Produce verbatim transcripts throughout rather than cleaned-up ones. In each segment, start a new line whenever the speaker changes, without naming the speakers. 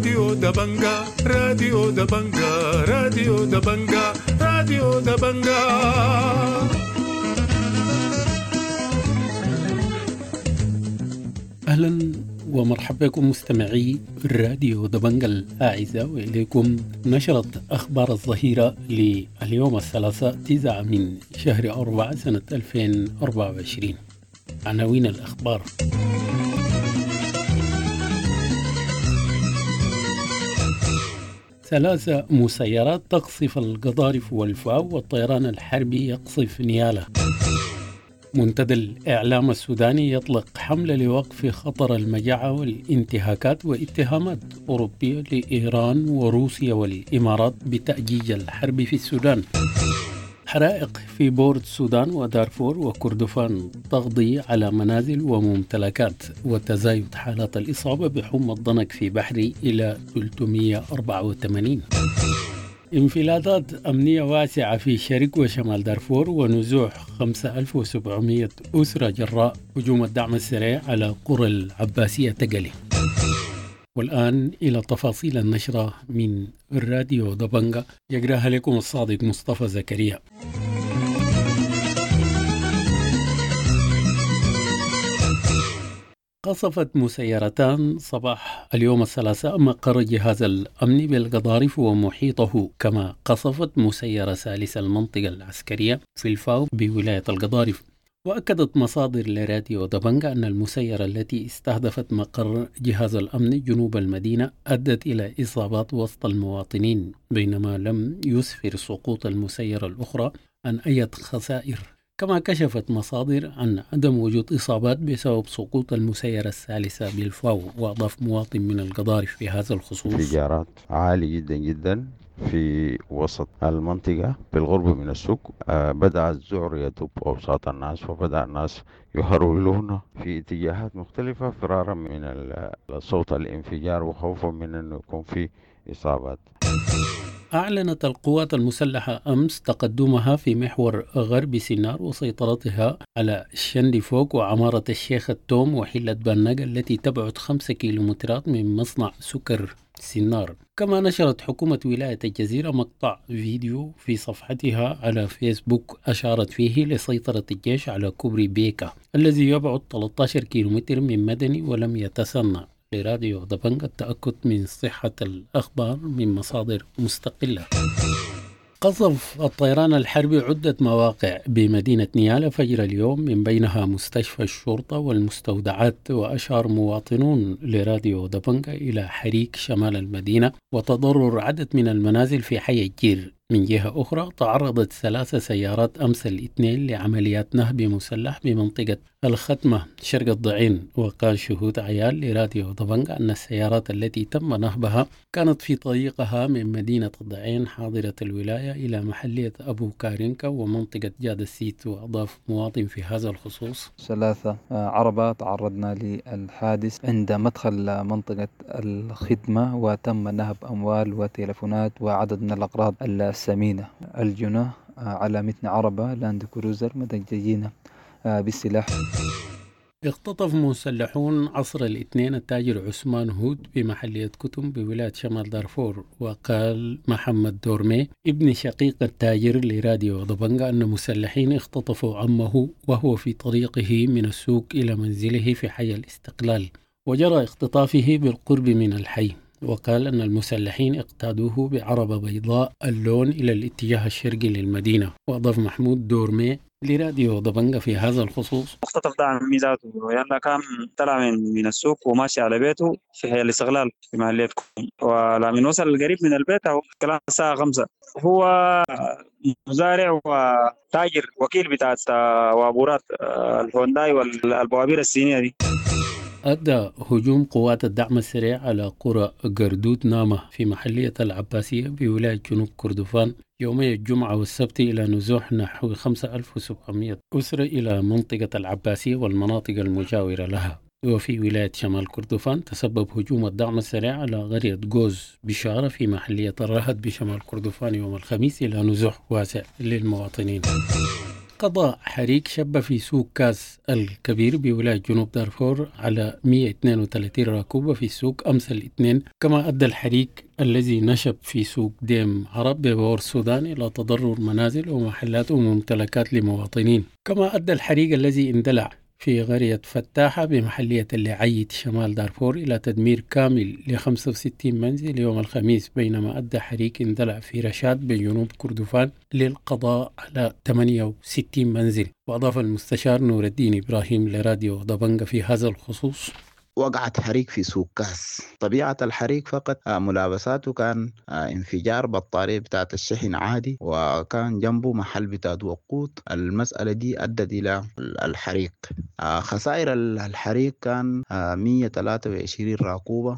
راديو دبنجا راديو دبنجا راديو دبنجا راديو دبنجا. أهلا ومرحبا بكم مستمعي راديو دبنجا الأعزاء، وإليكم نشرة أخبار الظهيرة لليوم الثلاثاء تسعة من شهر أربعة سنة ألفين وأربعة وعشرين. عناوين الأخبار: ثلاثة مسيرات تقصف القضارف والفاو، والطيران الحربي يقصف نيالا. منتدى الإعلام السوداني يطلق حملة لوقف خطر المجاعة والانتهاكات، واتهامات أوروبية لإيران وروسيا والإمارات بتأجيج الحرب في السودان. حرائق في بورد السودان ودارفور وكردفان تقضي على منازل وممتلكات، وتزايد حالات الإصابة بحمى الضنك في بحري إلى ثلاثمئة وأربعة وثمانين. انفلاتات أمنية واسعة في شرق وشمال دارفور، ونزوح خمسة آلاف وسبعمئة أسرة جراء هجوم الدعم السريع على قرى العباسية تقلي. والآن إلى تفاصيل النشرة من الراديو دبنجا، يقرأها لكم الصادق مصطفى زكريا. قصفت مسيرتان صباح اليوم الثلاثاء مقر جهاز الأمن بالقضارف ومحيطه، كما قصفت مسيرة ثالثة المنطقة العسكرية في الفاو بولاية القضارف. وأكدت مصادر لراديو دبنجا أن المسيرة التي استهدفت مقر جهاز الأمن جنوب المدينة أدت إلى إصابات وسط المواطنين، بينما لم يسفر سقوط المسيرة الأخرى عن أي خسائر. كما كشفت مصادر عن عدم وجود إصابات بسبب سقوط المسيرة الثالثة بالفاو. وأضاف مواطن من القضارف في هذا الخصوص:
انفجارات عالي جدا جدا في وسط المنطقة بالغرب من السوق. آه بدأ الذعر يدب أوساط الناس، وبدأ الناس يهرولون في اتجاهات مختلفة فرارا من صوت الانفجار وخوفا من أنه يكون في إصابات.
أعلنت القوات المسلحة أمس تقدمها في محور غرب سنار وسيطرتها على شندفوك وعمارة الشيخ التوم وحلة باناق التي تبعد خمسة كيلومترات من مصنع سكر سنار. كما نشرت حكومة ولاية الجزيرة مقطع فيديو في صفحتها على فيسبوك أشارت فيه لسيطرة الجيش على كوبري بيكا الذي يبعد ثلاثة عشر كيلومتر من مدني ولم يتسنى لراديو دبنجا التأكد من صحة الأخبار من مصادر مستقلة. قصف الطيران الحربي عدة مواقع بمدينة نيالا فجر اليوم، من بينها مستشفى الشرطة والمستودعات. وأشار مواطنون لراديو دبنجا إلى حريق شمال المدينة وتضرر عدد من المنازل في حي الجير. من جهة أخرى تعرضت ثلاث سيارات أمس الاثنين لعمليات نهب مسلح بمنطقة الختمة شرق الضعين. وقال شهود عيال لراديو دبنجا أن السيارات التي تم نهبها كانت في طريقها من مدينة الضعين حاضرة الولاية إلى محلية أبو كارينكا ومنطقة جاد السيت. وأضاف مواطن في هذا الخصوص:
ثلاثة عربة تعرضنا للحادث عند مدخل منطقة الختمة، وتم نهب أموال وتلفونات وعدد من الأغراض الثمينة. الجنة على متن عربة لاند كروزر مدججين بالسلاح.
اختطف مسلحون عصر الاثنين التاجر عثمان هود بمحلية كتم بولاية شمال دارفور. وقال محمد دورمي ابن شقيق التاجر لراديو دبنجا أن مسلحين اختطفوا عمه وهو في طريقه من السوق إلى منزله في حي الاستقلال، وجرى اختطافه بالقرب من الحي. وقال أن المسلحين اقتادوه بعربة بيضاء اللون إلى الاتجاه الشرقي للمدينة. وأضاف محمود دورمي لراديو دبنجا في هذا الخصوص:
اختطف ده عمي ذاته، يعني كان طلع من من السوق وماشي على بيته في حي الاستقلال في محليتكم، ولما وصل قريب من البيت أو كلام الساعة خمسة. هو مزارع وتاجر وكيل بتاعت وابورات الهونداي والبوابير الصينية دي.
أدى هجوم قوات الدعم السريع على قرى قردود نامة في محلية العباسية بولاية جنوب كردفان يومي الجمعة والسبت إلى نزوح نحو خمسة آلاف وسبعمئة أسرة إلى منطقة العباسية والمناطق المجاورة لها. وفي ولاية شمال كردفان تسبب هجوم الدعم السريع على قرية جوز بشارة في محلية الرهد بشمال كردفان يوم الخميس إلى نزوح واسع للمواطنين. قضى حريق شب في سوق كاس الكبير بولاية جنوب دارفور على مئة واثنين وثلاثين راكوبة في السوق أمس الاثنين، كما أدى الحريق الذي نشب في سوق ديم عرب ببور السودان إلى تضرر منازل ومحلات وممتلكات لمواطنين. كما أدى الحريق الذي اندلع في قرية فتاحة بمحلية اللعيت شمال دارفور إلى تدمير كامل ل خمسة وستين منزل يوم الخميس، بينما أدى حريق اندلع في رشاد بجنوب كردفان للقضاء على ثمانية وستين منزل. وأضاف المستشار نور الدين إبراهيم لراديو ضبنجة في هذا الخصوص:
وقعت حريق في سوق كاس. طبيعة الحريق فقط ملابساته كان انفجار بطارية بتاعت الشحن عادي، وكان جنبه محل بتاعت وقود. المسألة دي أدت إلى الحريق. خسائر الحريق كان مئة وثلاثة وعشرين راكوبة.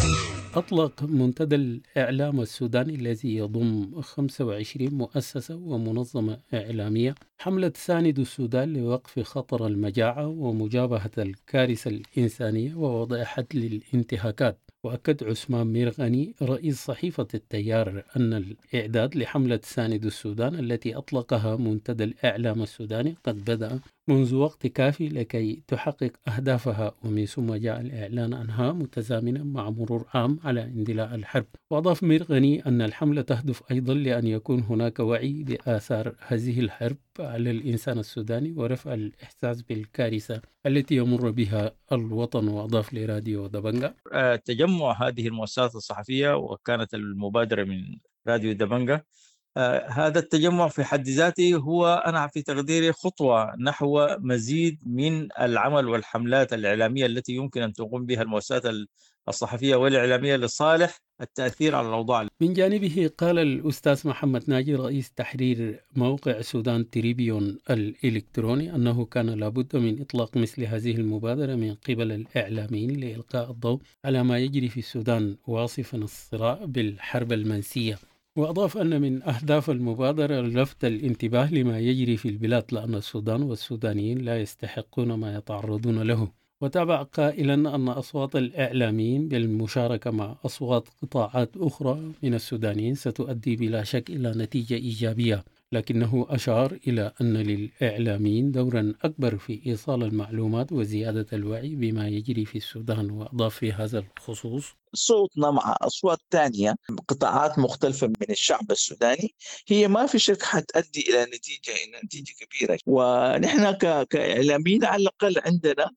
أطلق منتدى الإعلام السوداني الذي يضم خمسة وعشرين مؤسسة ومنظمة إعلامية حملة ساند السودان لوقف خطر المجاعة ومجابهة الكارثة الإنسانية ووضع حد للانتهاكات. وأكد عثمان ميرغني رئيس صحيفة التيار أن الإعداد لحملة ساند السودان التي أطلقها منتدى الإعلام السوداني قد بدأ منذ وقت كافي لكي تحقق أهدافها، ومن ثم جاء الإعلان عنها متزامنا مع مرور عام على اندلاع الحرب. وأضاف ميرغني أن الحملة تهدف أيضا لأن يكون هناك وعي بآثار هذه الحرب على الإنسان السوداني ورفع الإحساس بالكارثة التي يمر بها الوطن. وأضاف لراديو دبنجة:
تجمع هذه المؤسسات الصحفية وكانت المبادرة من راديو دبنجة، آه هذا التجمع في حد ذاته هو أنا في تقديري خطوة نحو مزيد من العمل والحملات الإعلامية التي يمكن أن تقوم بها المؤسسات الصحفية والإعلامية لصالح التأثير على الأوضاع.
من جانبه قال الأستاذ محمد ناجي رئيس تحرير موقع سودان تريبيون الإلكتروني أنه كان لابد من إطلاق مثل هذه المبادرة من قبل الإعلاميين لإلقاء الضوء على ما يجري في السودان، واصفا الصراع بالحرب المنسية. وأضاف أن من أهداف المبادرة لفت الانتباه لما يجري في البلاد، لأن السودان والسودانيين لا يستحقون ما يتعرضون له. وتابع قائلا أن أصوات الإعلاميين بالمشاركة مع أصوات قطاعات أخرى من السودانيين ستؤدي بلا شك إلى نتيجة إيجابية، لكنه أشار إلى أن للإعلاميين دورا أكبر في إيصال المعلومات وزيادة الوعي بما يجري في السودان. وأضاف في هذا الخصوص:
صوتنا مع أصوات تانية من قطاعات مختلفة من الشعب السوداني هي ما في شك حتؤدي إلى نتيجة نتيجة كبيرة. ونحن كإعلاميين على الأقل عندنا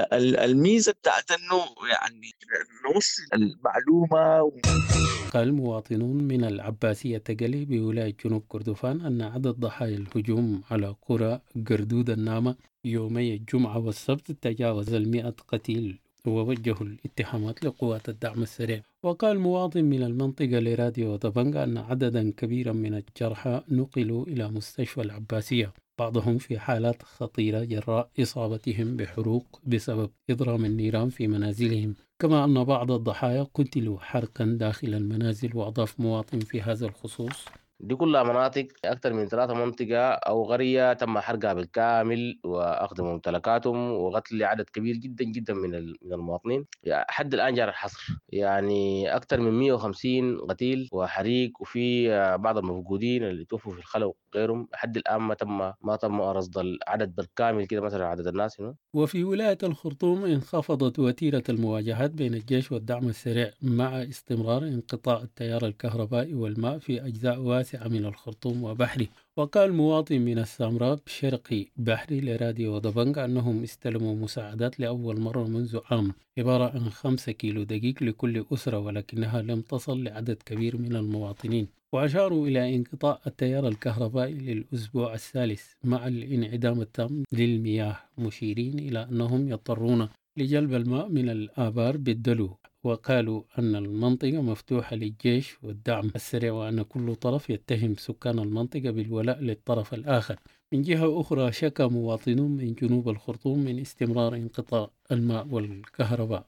الميزة بتاعت أنه يعني نوصل المعلومة.
قال مواطنون من العباسية تقلي بولاية جنوب كردفان أن عدد ضحايا الهجوم على قرى قردود النامة يومي الجمعة والسبت تجاوز المئة قتيل، ووجهوا الاتهامات لقوات الدعم السريع. وقال مواطن من المنطقة لراديو دبنجة أن عددا كبيرا من الجرحى نقلوا إلى مستشفى العباسية، بعضهم في حالات خطيرة جراء إصابتهم بحروق بسبب إضرام النيران في منازلهم، كما أن بعض الضحايا قتلوا حرقا داخل المنازل. وأضاف مواطن في هذا الخصوص:
دي كلها مناطق أكثر من ثلاثة منطقة أو قرية تم حرقها بالكامل وأخذ ممتلكاتهم وقتل عدد كبير جدا جدا من من المواطنين. يعني حد الآن جاري الحصر، يعني أكثر من مئة وخمسين قتيل وحريق، وفي بعض المفقودين اللي توفوا في الخلا وغيرهم. حد الآن ما تم ما تم رصد العدد بالكامل كده مثلا عدد الناس هنا.
وفي ولاية الخرطوم انخفضت وتيرة المواجهات بين الجيش والدعم السريع مع استمرار انقطاع التيار الكهربائي والماء في أجزاء واسعة من الخرطوم وبحري. وقال مواطن من السامراء بشرقي بحري لراديو دبنجة أنهم استلموا مساعدات لأول مرة منذ عام، عبارة عن خمسة كيلو دقيق لكل أسرة، ولكنها لم تصل لعدد كبير من المواطنين. وأشاروا إلى انقطاع التيار الكهربائي للأسبوع الثالث مع الانعدام التام للمياه، مشيرين إلى أنهم يضطرون لجلب الماء من الآبار بالدلو. وقالوا أن المنطقة مفتوحة للجيش والدعم السريع، وأن كل طرف يتهم سكان المنطقة بالولاء للطرف الآخر. من جهة أخرى شكى مواطنون من جنوب الخرطوم من استمرار انقطاع الماء والكهرباء.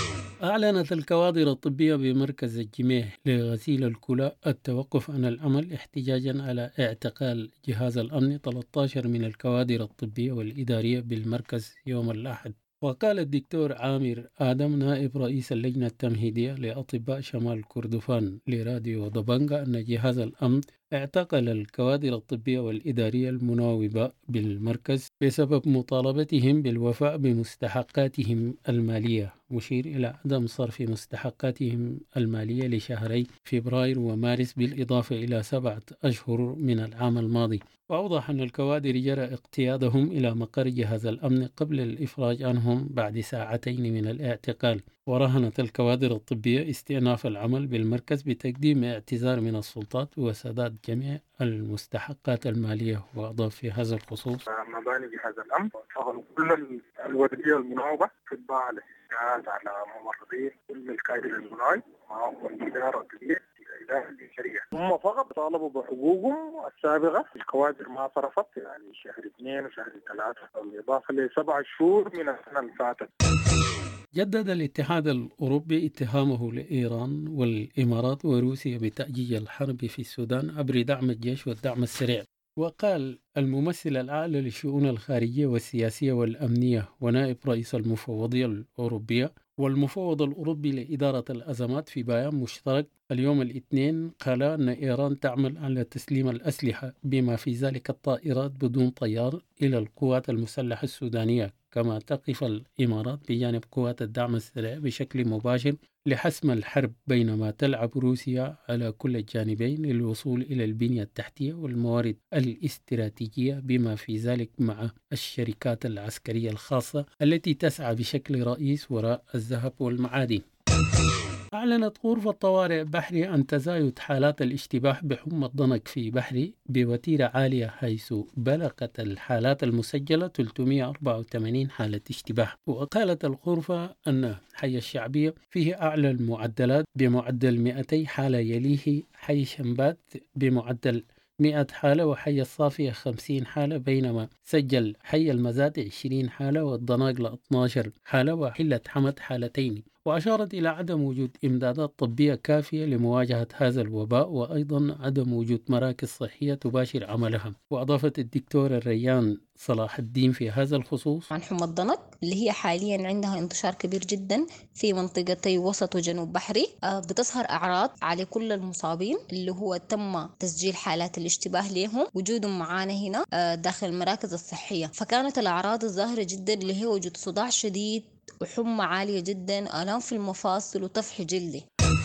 أعلنت الكوادر الطبية بمركز الجميح لغسيل الكلى التوقف عن العمل احتجاجا على اعتقال جهاز الأمن ثلاثة عشر من الكوادر الطبية والإدارية بالمركز يوم الأحد. وقال الدكتور عامر آدم نائب رئيس اللجنة التمهيدية لأطباء شمال كردفان لراديو دبنجة أن جهاز الأمن اعتقل الكوادر الطبية والإدارية المناوبة بالمركز بسبب مطالبتهم بالوفاء بمستحقاتهم المالية، مشير إلى عدم صرف مستحقاتهم المالية لشهري فبراير ومارس بالإضافة إلى سبعة أشهر من العام الماضي. وأوضح أن الكوادر جرى اقتيادهم إلى مقر جهاز الأمن قبل الإفراج عنهم بعد ساعتين من الاعتقال. ورهنت الكوادر الطبية استئناف العمل بالمركز بتقديم اعتذار من السلطات وسداد جميع المستحقات المالية. وأضاف في هذا الخصوص:
مباني جهاز الأمن كل الوردية المناوبة تتباع على استعانة على ممرضين كل الكادر المناوب والإدارة الكبيرة هم فقط طالبوا بحقوقهم السابقة. الكوادر ما صرفت يعني شهر اثنين وشهر ثلاثة بالإضافة لسبع شهور من السنة اللي فاتت.
جدد الاتحاد الأوروبي اتهامه لإيران والإمارات وروسيا بتأجيج الحرب في السودان عبر دعم الجيش والدعم السريع. وقال الممثل الأعلى للشؤون الخارجية والسياسية والأمنية ونائب رئيس المفوضية الأوروبية والمفوض الأوروبي لإدارة الأزمات في بيان مشترك اليوم الاثنين، قال أن إيران تعمل على تسليم الأسلحة بما في ذلك الطائرات بدون طيار إلى القوات المسلحة السودانية. كما تقف الإمارات بجانب قوات الدعم السريع بشكل مباشر لحسم الحرب، بينما تلعب روسيا على كل الجانبين للوصول إلى البنية التحتية والموارد الاستراتيجية بما في ذلك مع الشركات العسكرية الخاصة التي تسعى بشكل رئيس وراء الذهب والمعادن. أعلنت غرفة طوارئ بحري عن تزايد حالات الاشتباه بحمى الضنك في بحري بوتيرة عالية، حيث بلغت الحالات المسجلة ثلاثمئة وأربعة وثمانين حالة اشتباه. وقالت الغرفة أن حي الشعبية فيه أعلى المعدلات بمعدل مئتي حالة، يليه حي شنبات بمعدل مئة حالة وحي الصافية خمسين حالة، بينما سجل حي المزاد عشرين حالة والضناقلة اثنتي عشرة حالة وحلة حمد حالتين. وأشارت إلى عدم وجود إمدادات طبية كافية لمواجهة هذا الوباء، وأيضا عدم وجود مراكز صحية تباشر عملها. وأضافت الدكتور الريان صلاح الدين في هذا الخصوص
عن حمى الضنك اللي هي حاليا عندها انتشار كبير جدا في منطقتي وسط وجنوب بحري. بتظهر أعراض على كل المصابين اللي هو تم تسجيل حالات الاشتباه لهم وجودهم معانا هنا داخل المراكز الصحية. فكانت الأعراض الظاهرة جدا اللي هي وجود صداع شديد وحمى عالية جدا، آلام في المفاصل وطفح جلدي.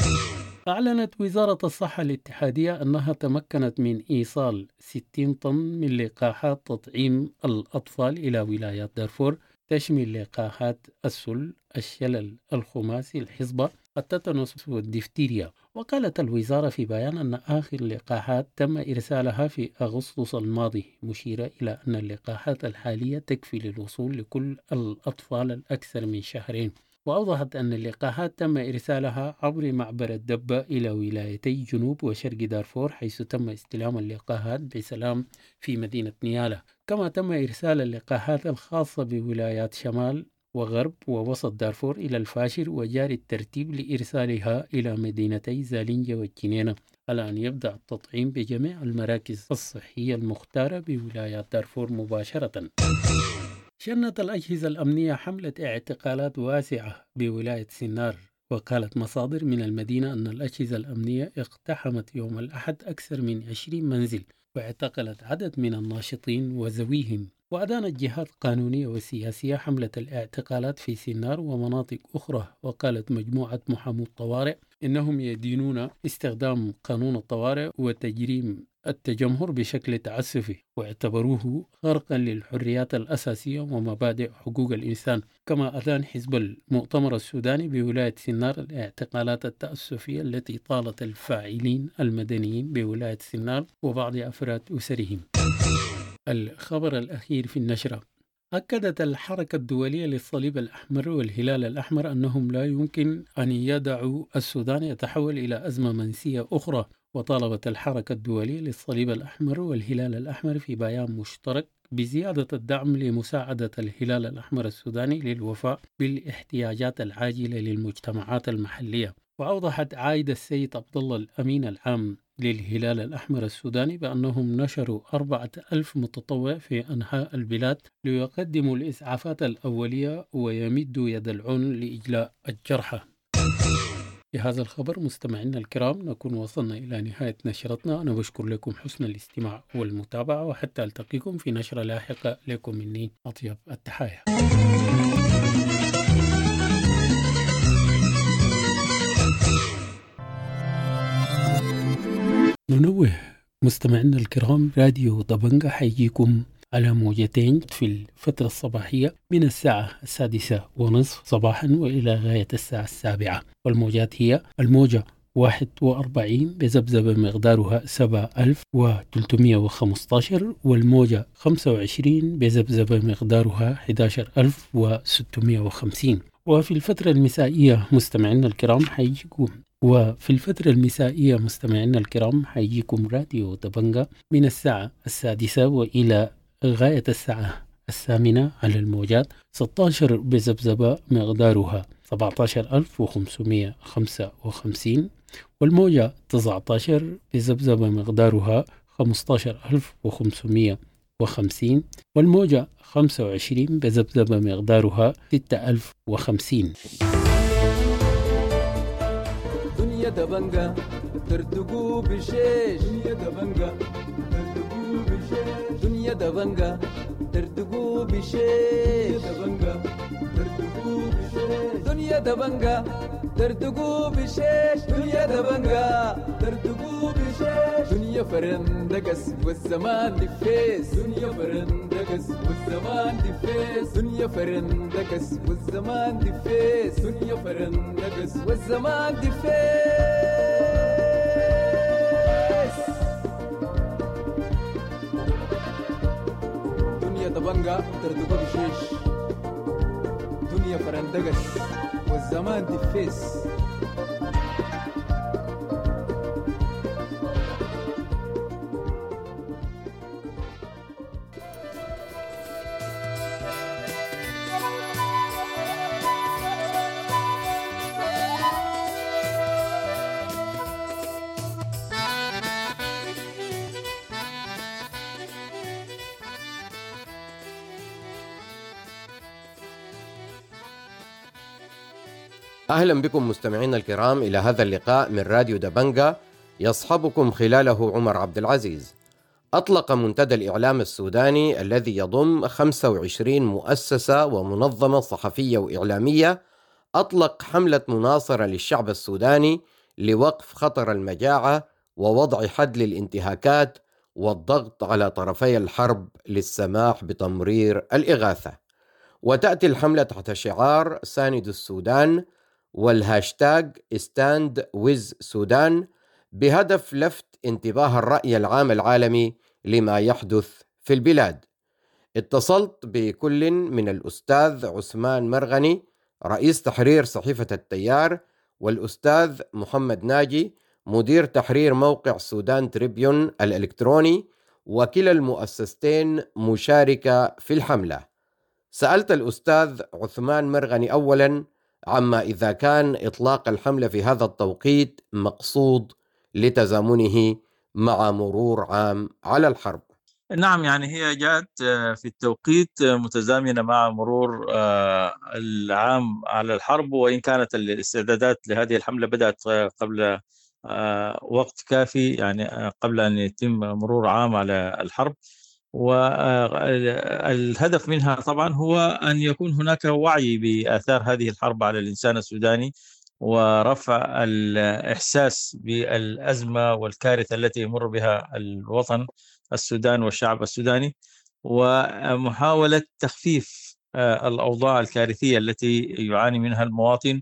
أعلنت وزارة الصحة الاتحادية أنها تمكنت من إيصال ستين طن من لقاحات تطعيم الأطفال إلى ولايات دارفور، تشمل لقاحات السل، الشلل الخماسي، الحصبة، التتنس والدفتيريا. وقالت الوزارة في بيان أن آخر لقاحات تم إرسالها في أغسطس الماضي، مشيرة إلى أن اللقاحات الحالية تكفي للوصول لكل الأطفال الأكثر من شهرين. وأوضحت أن اللقاحات تم إرسالها عبر معبر الدبة إلى ولايتي جنوب وشرق دارفور، حيث تم استلام اللقاحات بسلام في مدينة نيالا. كما تم إرسال اللقاحات الخاصة بولايات شمال وغرب ووسط دارفور إلى الفاشر، وجاري الترتيب لإرسالها إلى مدينتي زالينجا والجنينة، على أن يبدأ التطعيم بجميع المراكز الصحية المختارة بولايات دارفور مباشرة. شنت الأجهزة الأمنية حملة اعتقالات واسعة بولاية سنار. وقالت مصادر من المدينة أن الأجهزة الأمنية اقتحمت يوم الأحد أكثر من عشرين منزل واعتقلت عدد من الناشطين وذويهم. وأدانت جهات قانونية وسياسية حملة الاعتقالات في سنار ومناطق أخرى. وقالت مجموعة محامو الطوارئ إنهم يدينون استخدام قانون الطوارئ وتجريم التجمهر بشكل تعسفي، واعتبروه غرقا للحريات الأساسية ومبادئ حقوق الإنسان. كما أدان حزب المؤتمر السوداني بولاية سنار الاعتقالات التأسفية التي طالت الفاعلين المدنيين بولاية سنار وبعض أفراد أسرهم. الخبر الأخير في النشرة: أكدت الحركة الدولية للصليب الأحمر والهلال الأحمر أنهم لا يمكن أن يدعوا السودان يتحول إلى أزمة منسية أخرى. وطالبت الحركة الدولية للصليب الأحمر والهلال الأحمر في بيان مشترك بزيادة الدعم لمساعدة الهلال الأحمر السوداني للوفاء بالاحتياجات العاجلة للمجتمعات المحلية. وأوضحت عايدة السيد عبد الله الأمين العام للهلال الأحمر السوداني بأنهم نشروا أربعة ألف متطوع في أنحاء البلاد ليقدموا الإسعافات الأولية ويمدوا يد العون لإجلاء الجرحى. بهذا الخبر مستمعينا الكرام نكون وصلنا إلى نهاية نشرتنا. أنا بشكر لكم حسن الاستماع والمتابعة، وحتى ألتقيكم في نشرة لاحقة. لكم مني أطيب التحايا. ننوه مستمعينا الكرام، راديو دبنجة حيجيكم على موجتين في الفترة الصباحية من الساعة السادسة ونصف صباحا وإلى غاية الساعة السابعة، والموجات هي الموجة واحد وأربعين بذبذبة مقدارها سبعة آلاف وثلاثمائة وخمسة عشر، والموجة خمسة وعشرين بذبذبة مقدارها أحد عشر ألف وستمائة وخمسين. وفي الفترة المسائية مستمعينا الكرام حيجيكم وفي الفترة المسائية مستمعينا الكرام حيجيكم راديو دبنجة من الساعة السادسة وإلى غاية الساعة الثامنة على الموجات ستة عشر بذبذبة مقدارها سبعة عشر ألف وخمسمائة وخمسة وخمسين، والموجة تسعة عشر بذبذبة مقدارها خمسة عشر ألف وخمسمائة وخمسين، والموجة خمسة وعشرين بذبذبة مقدارها ستة آلاف وخمسين.
دنيا دبنجة ترتقو بشيش، دنيا دبنجة ترتقو بشيش، دنيا دبنجة ترتقو بشيش، دنيا دبنجة ترتقو بشيش، دنيا دبنجة ترتقو بشيش، دنيا فرندقس والزمان دفيس، دنيا فرندقس والزمان دفيس، دنيا فرندقس والزمان دفيس، دنيا فرندقس والزمان دفيس. دنيا دبنجة ترتقو بشيش، دنيا فرندقس والزمان دفيس.
أهلا بكم مستمعينا الكرام إلى هذا اللقاء من راديو دبنجة يصحبكم خلاله عمر عبد العزيز. أطلق منتدى الإعلام السوداني الذي يضم خمسة وعشرين مؤسسة ومنظمة صحفية وإعلامية أطلق حملة مناصرة للشعب السوداني لوقف خطر المجاعة ووضع حد للانتهاكات والضغط على طرفي الحرب للسماح بتمرير الإغاثة. وتأتي الحملة تحت شعار ساند السودان والهاشتاج ستاند ويز سودان بهدف لفت انتباه الرأي العام العالمي لما يحدث في البلاد. اتصلت بكل من الأستاذ عثمان مرغني رئيس تحرير صحيفة التيار والأستاذ محمد ناجي مدير تحرير موقع سودان تريبيون الإلكتروني، وكلا المؤسستين مشاركة في الحملة. سألت الأستاذ عثمان مرغني أولا عما إذا كان إطلاق الحملة في هذا التوقيت مقصود لتزامنه مع مرور عام على الحرب.
نعم، يعني هي جاءت في التوقيت متزامنة مع مرور العام على الحرب، وإن كانت الاستعدادات لهذه الحملة بدأت قبل وقت كافي، يعني قبل أن يتم مرور عام على الحرب. والهدف منها طبعا هو أن يكون هناك وعي بآثار هذه الحرب على الإنسان السوداني، ورفع الإحساس بالأزمة والكارثة التي يمر بها الوطن السودان والشعب السوداني، ومحاولة تخفيف الأوضاع الكارثية التي يعاني منها المواطن،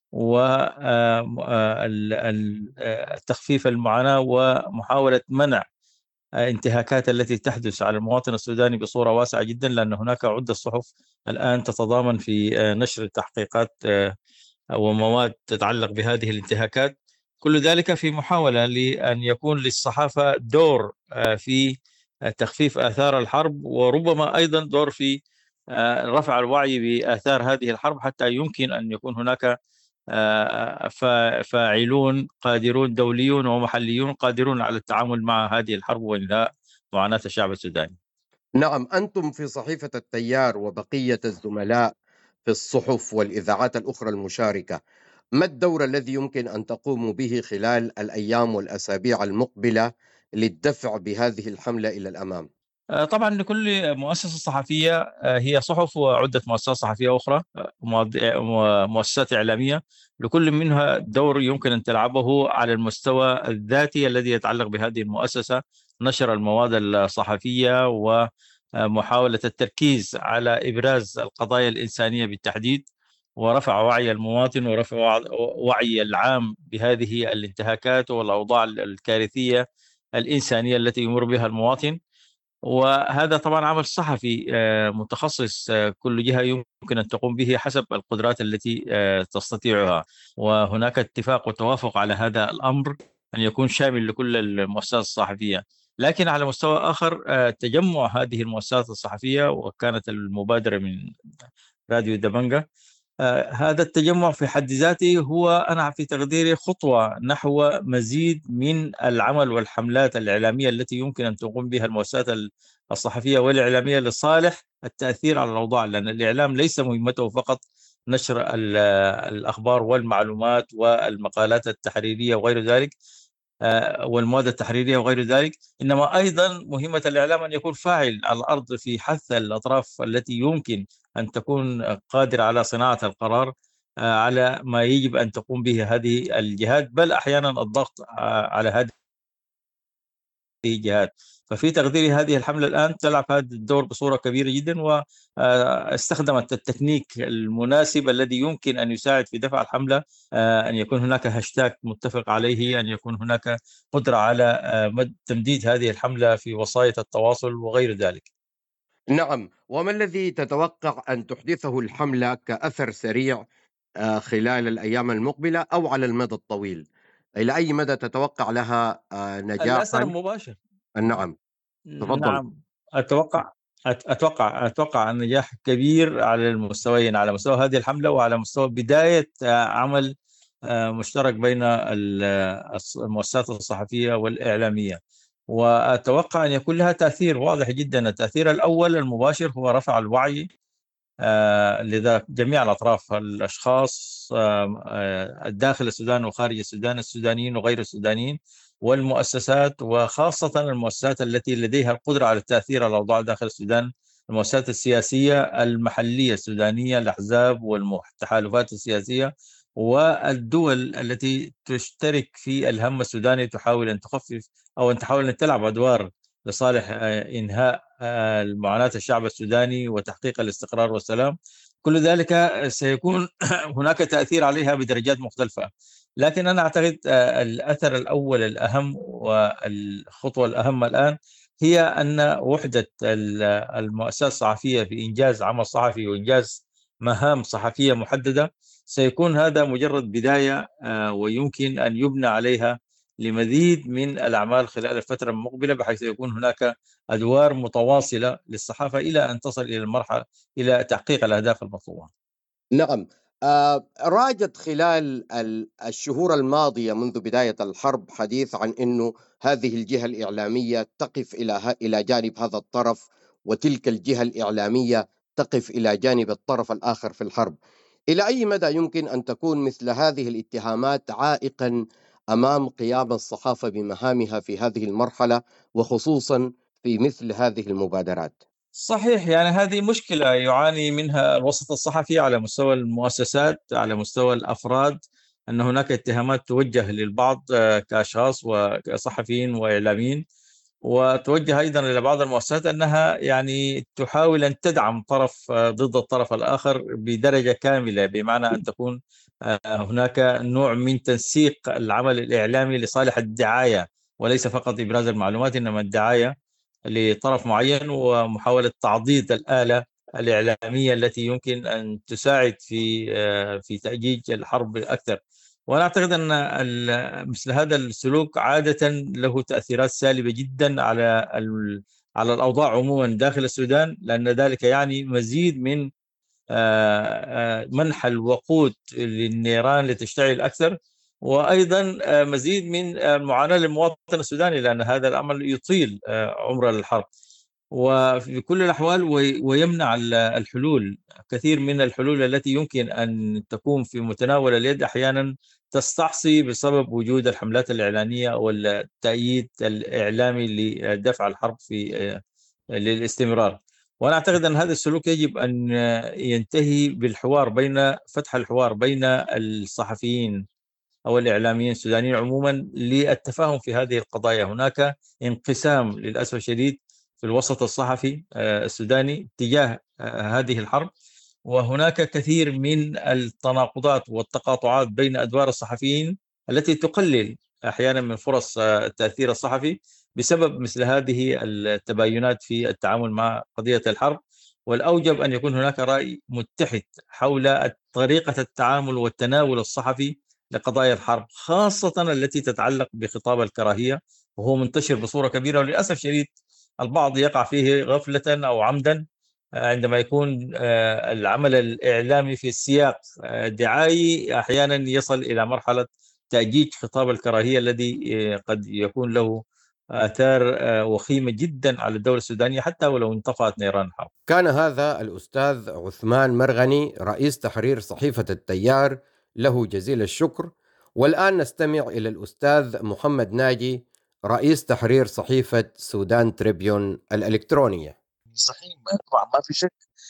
وتخفيف المعاناة ومحاولة منع انتهاكات التي تحدث على المواطن السوداني بصورة واسعة جدا، لأن هناك عدة صحف الآن تتضامن في نشر تحقيقات ومواد تتعلق بهذه الانتهاكات. كل ذلك في محاولة لأن يكون للصحافة دور في تخفيف آثار الحرب، وربما أيضا دور في رفع الوعي بآثار هذه الحرب، حتى يمكن أن يكون هناك فاعلون قادرون دوليون ومحليون قادرون على التعامل مع هذه الحرب وإنهاء معاناة الشعب السوداني.
نعم، أنتم في صحيفة التيار وبقية الزملاء في الصحف والإذاعات الأخرى المشاركة ما الدور الذي يمكن أن تقوم به خلال الأيام والأسابيع المقبلة للدفع بهذه الحملة إلى الأمام؟
طبعا لكل مؤسسة صحفية هي صحف وعدة مؤسسات صحفية أخرى، مؤسسات إعلامية، لكل منها دور يمكن أن تلعبه على المستوى الذاتي الذي يتعلق بهذه المؤسسة، نشر المواد الصحفية ومحاولة التركيز على إبراز القضايا الإنسانية بالتحديد، ورفع وعي المواطن ورفع وعي العام بهذه الانتهاكات والأوضاع الكارثية الإنسانية التي يمر بها المواطن. وهذا طبعا عمل صحفي متخصص، كل جهة يمكن أن تقوم به حسب القدرات التي تستطيعها، وهناك اتفاق وتوافق على هذا الأمر أن يكون شامل لكل المؤسسات الصحفية. لكن على مستوى آخر تجمع هذه المؤسسات الصحفية، وكانت المبادرة من راديو دبنجة، آه هذا التجمع في حد ذاته هو أنا في تقديري خطوة نحو مزيد من العمل والحملات الإعلامية التي يمكن أن تقوم بها المؤسسات الصحفية والإعلامية لصالح التأثير على الأوضاع، لأن الإعلام ليس مهمته فقط نشر الأخبار والمعلومات والمقالات التحريرية وغير ذلك والمواد التحريرية وغير ذلك، إنما أيضا مهمة الإعلام أن يكون فاعل على الأرض في حث الأطراف التي يمكن أن تكون قادرة على صناعة القرار على ما يجب أن تقوم به هذه الجهات، بل أحيانا الضغط على هذه الجهات. ففي تقديري هذه الحملة الآن تلعب هذا الدور بصورة كبيرة جدا، واستخدمت التكنيك المناسب الذي يمكن أن يساعد في دفع الحملة، أن يكون هناك هاشتاج متفق عليه، أن يكون هناك قدرة على تمديد هذه الحملة في وسائط التواصل وغير ذلك.
نعم، وما الذي تتوقع أن تحدثه الحملة كأثر سريع خلال الأيام المقبلة أو على المدى الطويل؟ إلى أي مدى تتوقع لها نجاحا؟
الأثر المباشر.
نعم تفضل.
نعم، أتوقع أتوقع أتوقع النجاح كبير على المستويين، على مستوى هذه الحملة وعلى مستوى بداية عمل مشترك بين المؤسسات الصحفية والإعلامية، وأتوقع أن يكون لها تأثير واضح جدا. التأثير الأول المباشر هو رفع الوعي لدى جميع الأطراف، الأشخاص داخل السودان وخارج السودان، السودانيين وغير السودانيين، والمؤسسات، وخاصة المؤسسات التي لديها القدرة على التأثير على الأوضاع داخل السودان، المؤسسات السياسية المحلية السودانية، الأحزاب والتحالفات السياسية، والدول التي تشترك في الهم السوداني تحاول أن تخفف أو أن تحاول أن تلعب أدوار لصالح إنهاء المعاناة الشعب السوداني وتحقيق الاستقرار والسلام. كل ذلك سيكون هناك تأثير عليها بدرجات مختلفة، لكن أنا أعتقد الأثر الأول الأهم والخطوة الأهم الآن هي أن وحدة المؤسسات الصحفية في إنجاز عمل صحفي وإنجاز مهام صحفية محددة سيكون هذا مجرد بداية، ويمكن أن يبنى عليها لمزيد من الأعمال خلال الفترة المقبلة، بحيث يكون هناك أدوار متواصلة للصحافة إلى أن تصل إلى المرحلة إلى تحقيق الأهداف المطلوبة.
نعم، آه راجت خلال الشهور الماضية منذ بداية الحرب حديث عن أنه هذه الجهة الإعلامية تقف إلى إلى جانب هذا الطرف، وتلك الجهة الإعلامية تقف إلى جانب الطرف الآخر في الحرب. إلى أي مدى يمكن أن تكون مثل هذه الاتهامات عائقا أمام قيام الصحافة بمهامها في هذه المرحلة، وخصوصا في مثل هذه المبادرات؟
صحيح، يعني هذه مشكلة يعاني منها الوسط الصحفي على مستوى المؤسسات، على مستوى الأفراد، أن هناك اتهامات توجه للبعض كأشخاص وصحفيين وإعلاميين، وتوجه أيضا إلى بعض المؤسسات أنها يعني تحاول أن تدعم طرف ضد الطرف الآخر بدرجة كاملة، بمعنى أن تكون هناك نوع من تنسيق العمل الإعلامي لصالح الدعاية، وليس فقط إبراز المعلومات إنما الدعاية لطرف معين، ومحاولة تعضيد الآلة الإعلامية التي يمكن أن تساعد في في تأجيج الحرب أكثر. وأنا أعتقد أن مثل هذا السلوك عادة له تأثيرات سالبة جدا على على الأوضاع عموما داخل السودان، لأن ذلك يعني مزيد من منح الوقود للنيران لتشتعل أكثر، وأيضا مزيد من المعاناة للمواطن السوداني، لأن هذا الأمر يطيل عمر الحرب. وفي كل الأحوال ويمنع الحلول. كثير من الحلول التي يمكن أن تكون في متناول اليد أحيانا تستعصي بسبب وجود الحملات الإعلانية والتأييد الإعلامي لدفع الحرب في للاستمرار. وأنا أعتقد أن هذا السلوك يجب أن ينتهي بالحوار، بين فتح الحوار بين الصحفيين أو الإعلاميين السودانيين عموما للتفاهم في هذه القضايا. هناك انقسام للأسف الشديد في الوسط الصحفي السوداني تجاه هذه الحرب، وهناك كثير من التناقضات والتقاطعات بين أدوار الصحفيين التي تقلل أحيانا من فرص التأثير الصحفي بسبب مثل هذه التباينات في التعامل مع قضية الحرب. والأوجب أن يكون هناك رأي متحد حول طريقة التعامل والتناول الصحفي لقضايا الحرب، خاصة التي تتعلق بخطاب الكراهية، وهو منتشر بصورة كبيرة، وللأسف شديد البعض يقع فيه غفلة أو عمدا عندما يكون العمل الإعلامي في السياق دعائي أحيانا يصل إلى مرحلة تأجيج خطاب الكراهية الذي قد يكون له آثار وخيمة جدا على الدولة السودانية حتى ولو انطفأت نيران الحرب.
كان هذا الأستاذ عثمان مرغني رئيس تحرير صحيفة التيار، له جزيل الشكر. والآن نستمع إلى الأستاذ محمد ناجي رئيس تحرير صحيفة سودان تريبيون الإلكترونية.
صحيح، طبعا ما في شك.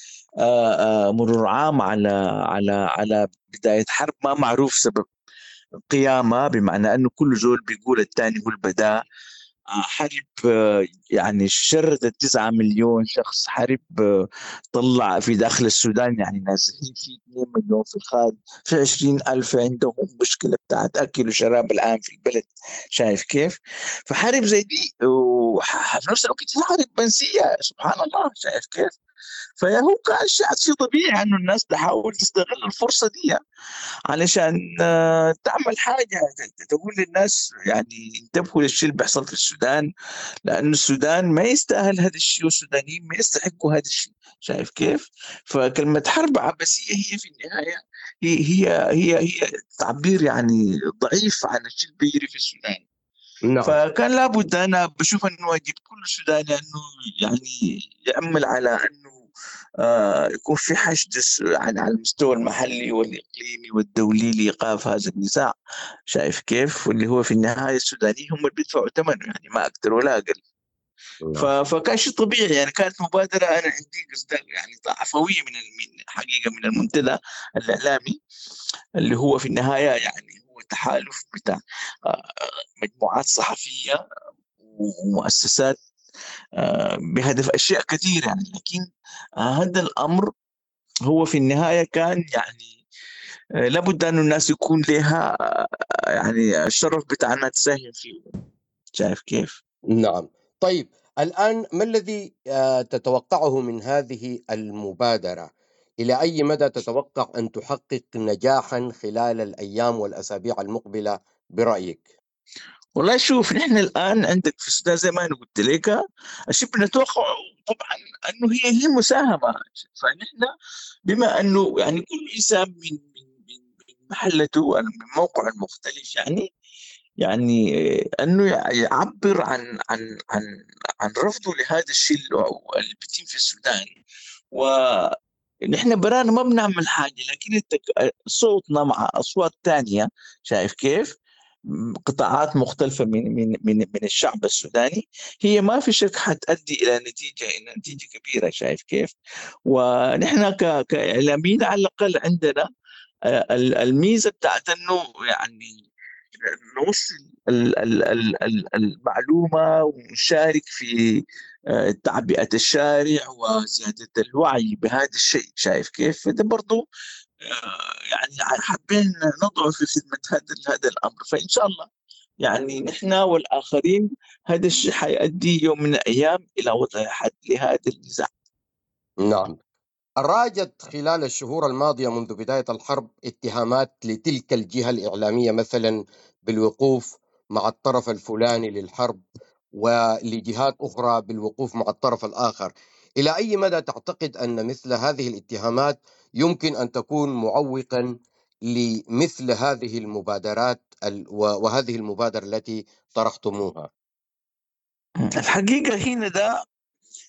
مرور عام على على على بداية حرب ما معروف سبب قيامة، بمعنى أنه كل زول بيقول الثاني هو البداء. حرب يعني شردت تسعة مليون شخص، حرب طلع في داخل السودان يعني نازحين في اثنين مليون في الخارج، في عشرين ألف عندهم مشكلة بتاعت أكل وشراب الآن في البلد. شايف كيف؟ فحرب زي دي وفي نفس الوقت حرب منسية، سبحان الله. شايف كيف؟ فهو كان شيء طبيعي انه الناس تحاول تستغل الفرصه دي علشان تعمل حاجه تقول للناس يعني انتبهوا للشيء اللي بيحصل في السودان، لانه السودان ما يستاهل هذا الشيء والسودانيين ما يستحقوا هذا الشيء. شايف كيف؟ فكلمه حرب عباسيه هي في النهايه هي هي هي هي تعبير يعني ضعيف عن الشيء اللي بيجري في السودان. نعم. فكان لابد، انا بشوف انه واجب كل سوداني انه يعني يعمل على انه آه يكون في حشد يعني على المستوى المحلي والاقليمي والدولي لايقاف هذا النزاع. شايف كيف؟ واللي هو في النهايه السودانيين هم اللي بيدفعوا ثمنه، يعني ما اكثر ولا اقل. نعم. فكان شيء طبيعي، يعني كانت مبادره انا عندي قصد يعني عفويه من حقيقه من المنتدى الاعلامي اللي هو في النهايه يعني هو تحالف بتاع مجموعات صحفية ومؤسسات بهدف أشياء كثيرة يعني. لكن هذا الأمر هو في النهاية كان يعني لابد أن الناس يكون لها يعني الشرف بتاعنا تساهم فيه. شايف كيف؟
نعم. طيب الآن ما الذي تتوقعه من هذه المبادرة؟ إلى أي مدى تتوقع أن تحقق نجاحا خلال الأيام والأسابيع المقبلة برأيك؟
والله شوف، نحن الآن عندك في السودان زي ما أنا قلت لك الشيء بنتوقع طبعا أنه هي هي مساهمة. فنحن بما أنه يعني كل إنسان من من من محلته من موقعه المختلف يعني يعني أنه يعبر عن عن عن عن رفضه لهذا الشيء اللي بيتم في السودان. ونحن برانا ما بنعمل حاجة، لكن صوتنا مع أصوات تانية. شايف كيف؟ قطاعات مختلفة من من من من الشعب السوداني، هي ما في شك حتؤدي إلى نتيجة نتيجة كبيرة. شايف كيف؟ ونحن كإعلاميين على الأقل عندنا الميزة بتاعت إنه يعني نوصل المعلومة ونشارك في تعبئة الشارع وزيادة الوعي بهذا الشيء. شايف كيف؟ فده برضو يعني حابين نضعه في خدمة هذا هذا الأمر. فإن شاء الله يعني نحن والآخرين هذا الشيء حيؤدي يوم من الأيام إلى وضع حد لهذا النزاع.
نعم. راجت خلال الشهور الماضية منذ بداية الحرب اتهامات لتلك الجهة الإعلامية مثلا بالوقوف مع الطرف الفلاني للحرب، ولجهات أخرى بالوقوف مع الطرف الآخر. إلى أي مدى تعتقد أن مثل هذه الاتهامات يمكن أن تكون معوقا لمثل هذه المبادرات وهذه المبادرة التي طرحتموها؟
الحقيقة هنا ده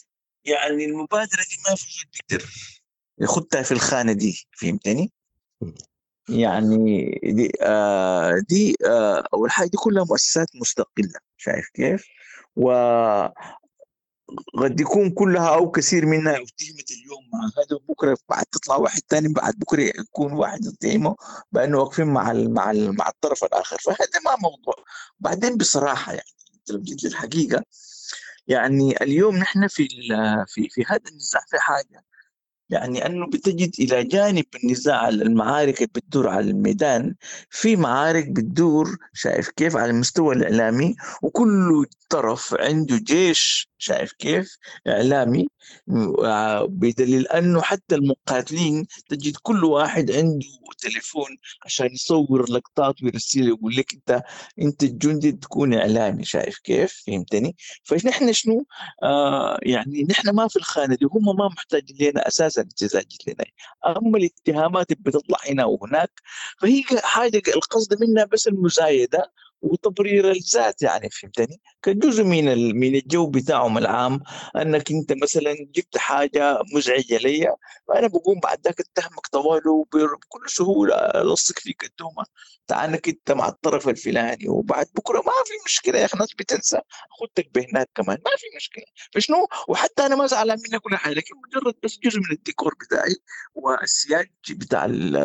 يعني المبادرة دي ما في حد يقدر يخدها في الخانة دي، فهمتني؟ يعني دي آه دي آه أول حاجة دي كلها مؤسسات مستقلة، شايف كيف؟ وقد يكون كلها أو كثير منها اتهمت اليوم مع هذا، وبكرة بعد تطلع واحد تاني، بعد بكرة يكون واحد يتهمه بأنه واقفين مع ال مع ال مع الطرف الآخر، فهذا ما موضوع. بعدين بصراحة يعني لو جيت للحقيقة، يعني اليوم نحن في في في هذا النزاع في حاجة، يعني أنه بتجد إلى جانب النزاع المعارك اللي بتدور على الميدان، في معارك بتدور شايف كيف على المستوى الإعلامي، وكل طرف عنده جيش شايف كيف إعلامي، بدليل أنه حتى المقاتلين تجد كل واحد عنده تليفون عشان يصور لقطات ويرسل يقول لك أنت أنت الجندي تكون إعلامي، شايف كيف؟ فهمتني؟ فنحن شنو آه يعني نحن ما في الخانة دي، هم ما محتاجين لنا أساسا تزاجت لنا. أما الاتهامات بتطلع هنا وهناك فهي حاجة القصد منها بس المزايدة وتبرير الذات، يعني فهمتني؟ كجزء من من الجو بتاعهم العام، انك انت مثلا جبت حاجه مزعجه ليا، فانا بقوم بعد ذاك اتهمك طوال وبكل سهوله الصق فيك التهمه تعنك انت مع الطرف الفلاني، وبعد بكره ما في مشكله يا اخي، الناس بتنسى خدتك بهناك كمان ما في مشكله. فشنو وحتى انا ما زعلان منك كل حاجه، لكن مجرد بس جزء من الديكور بتاعي والسياج بتاع ال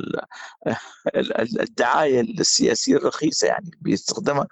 ال الدعايه السياسيه الرخيصه يعني بيستخدمها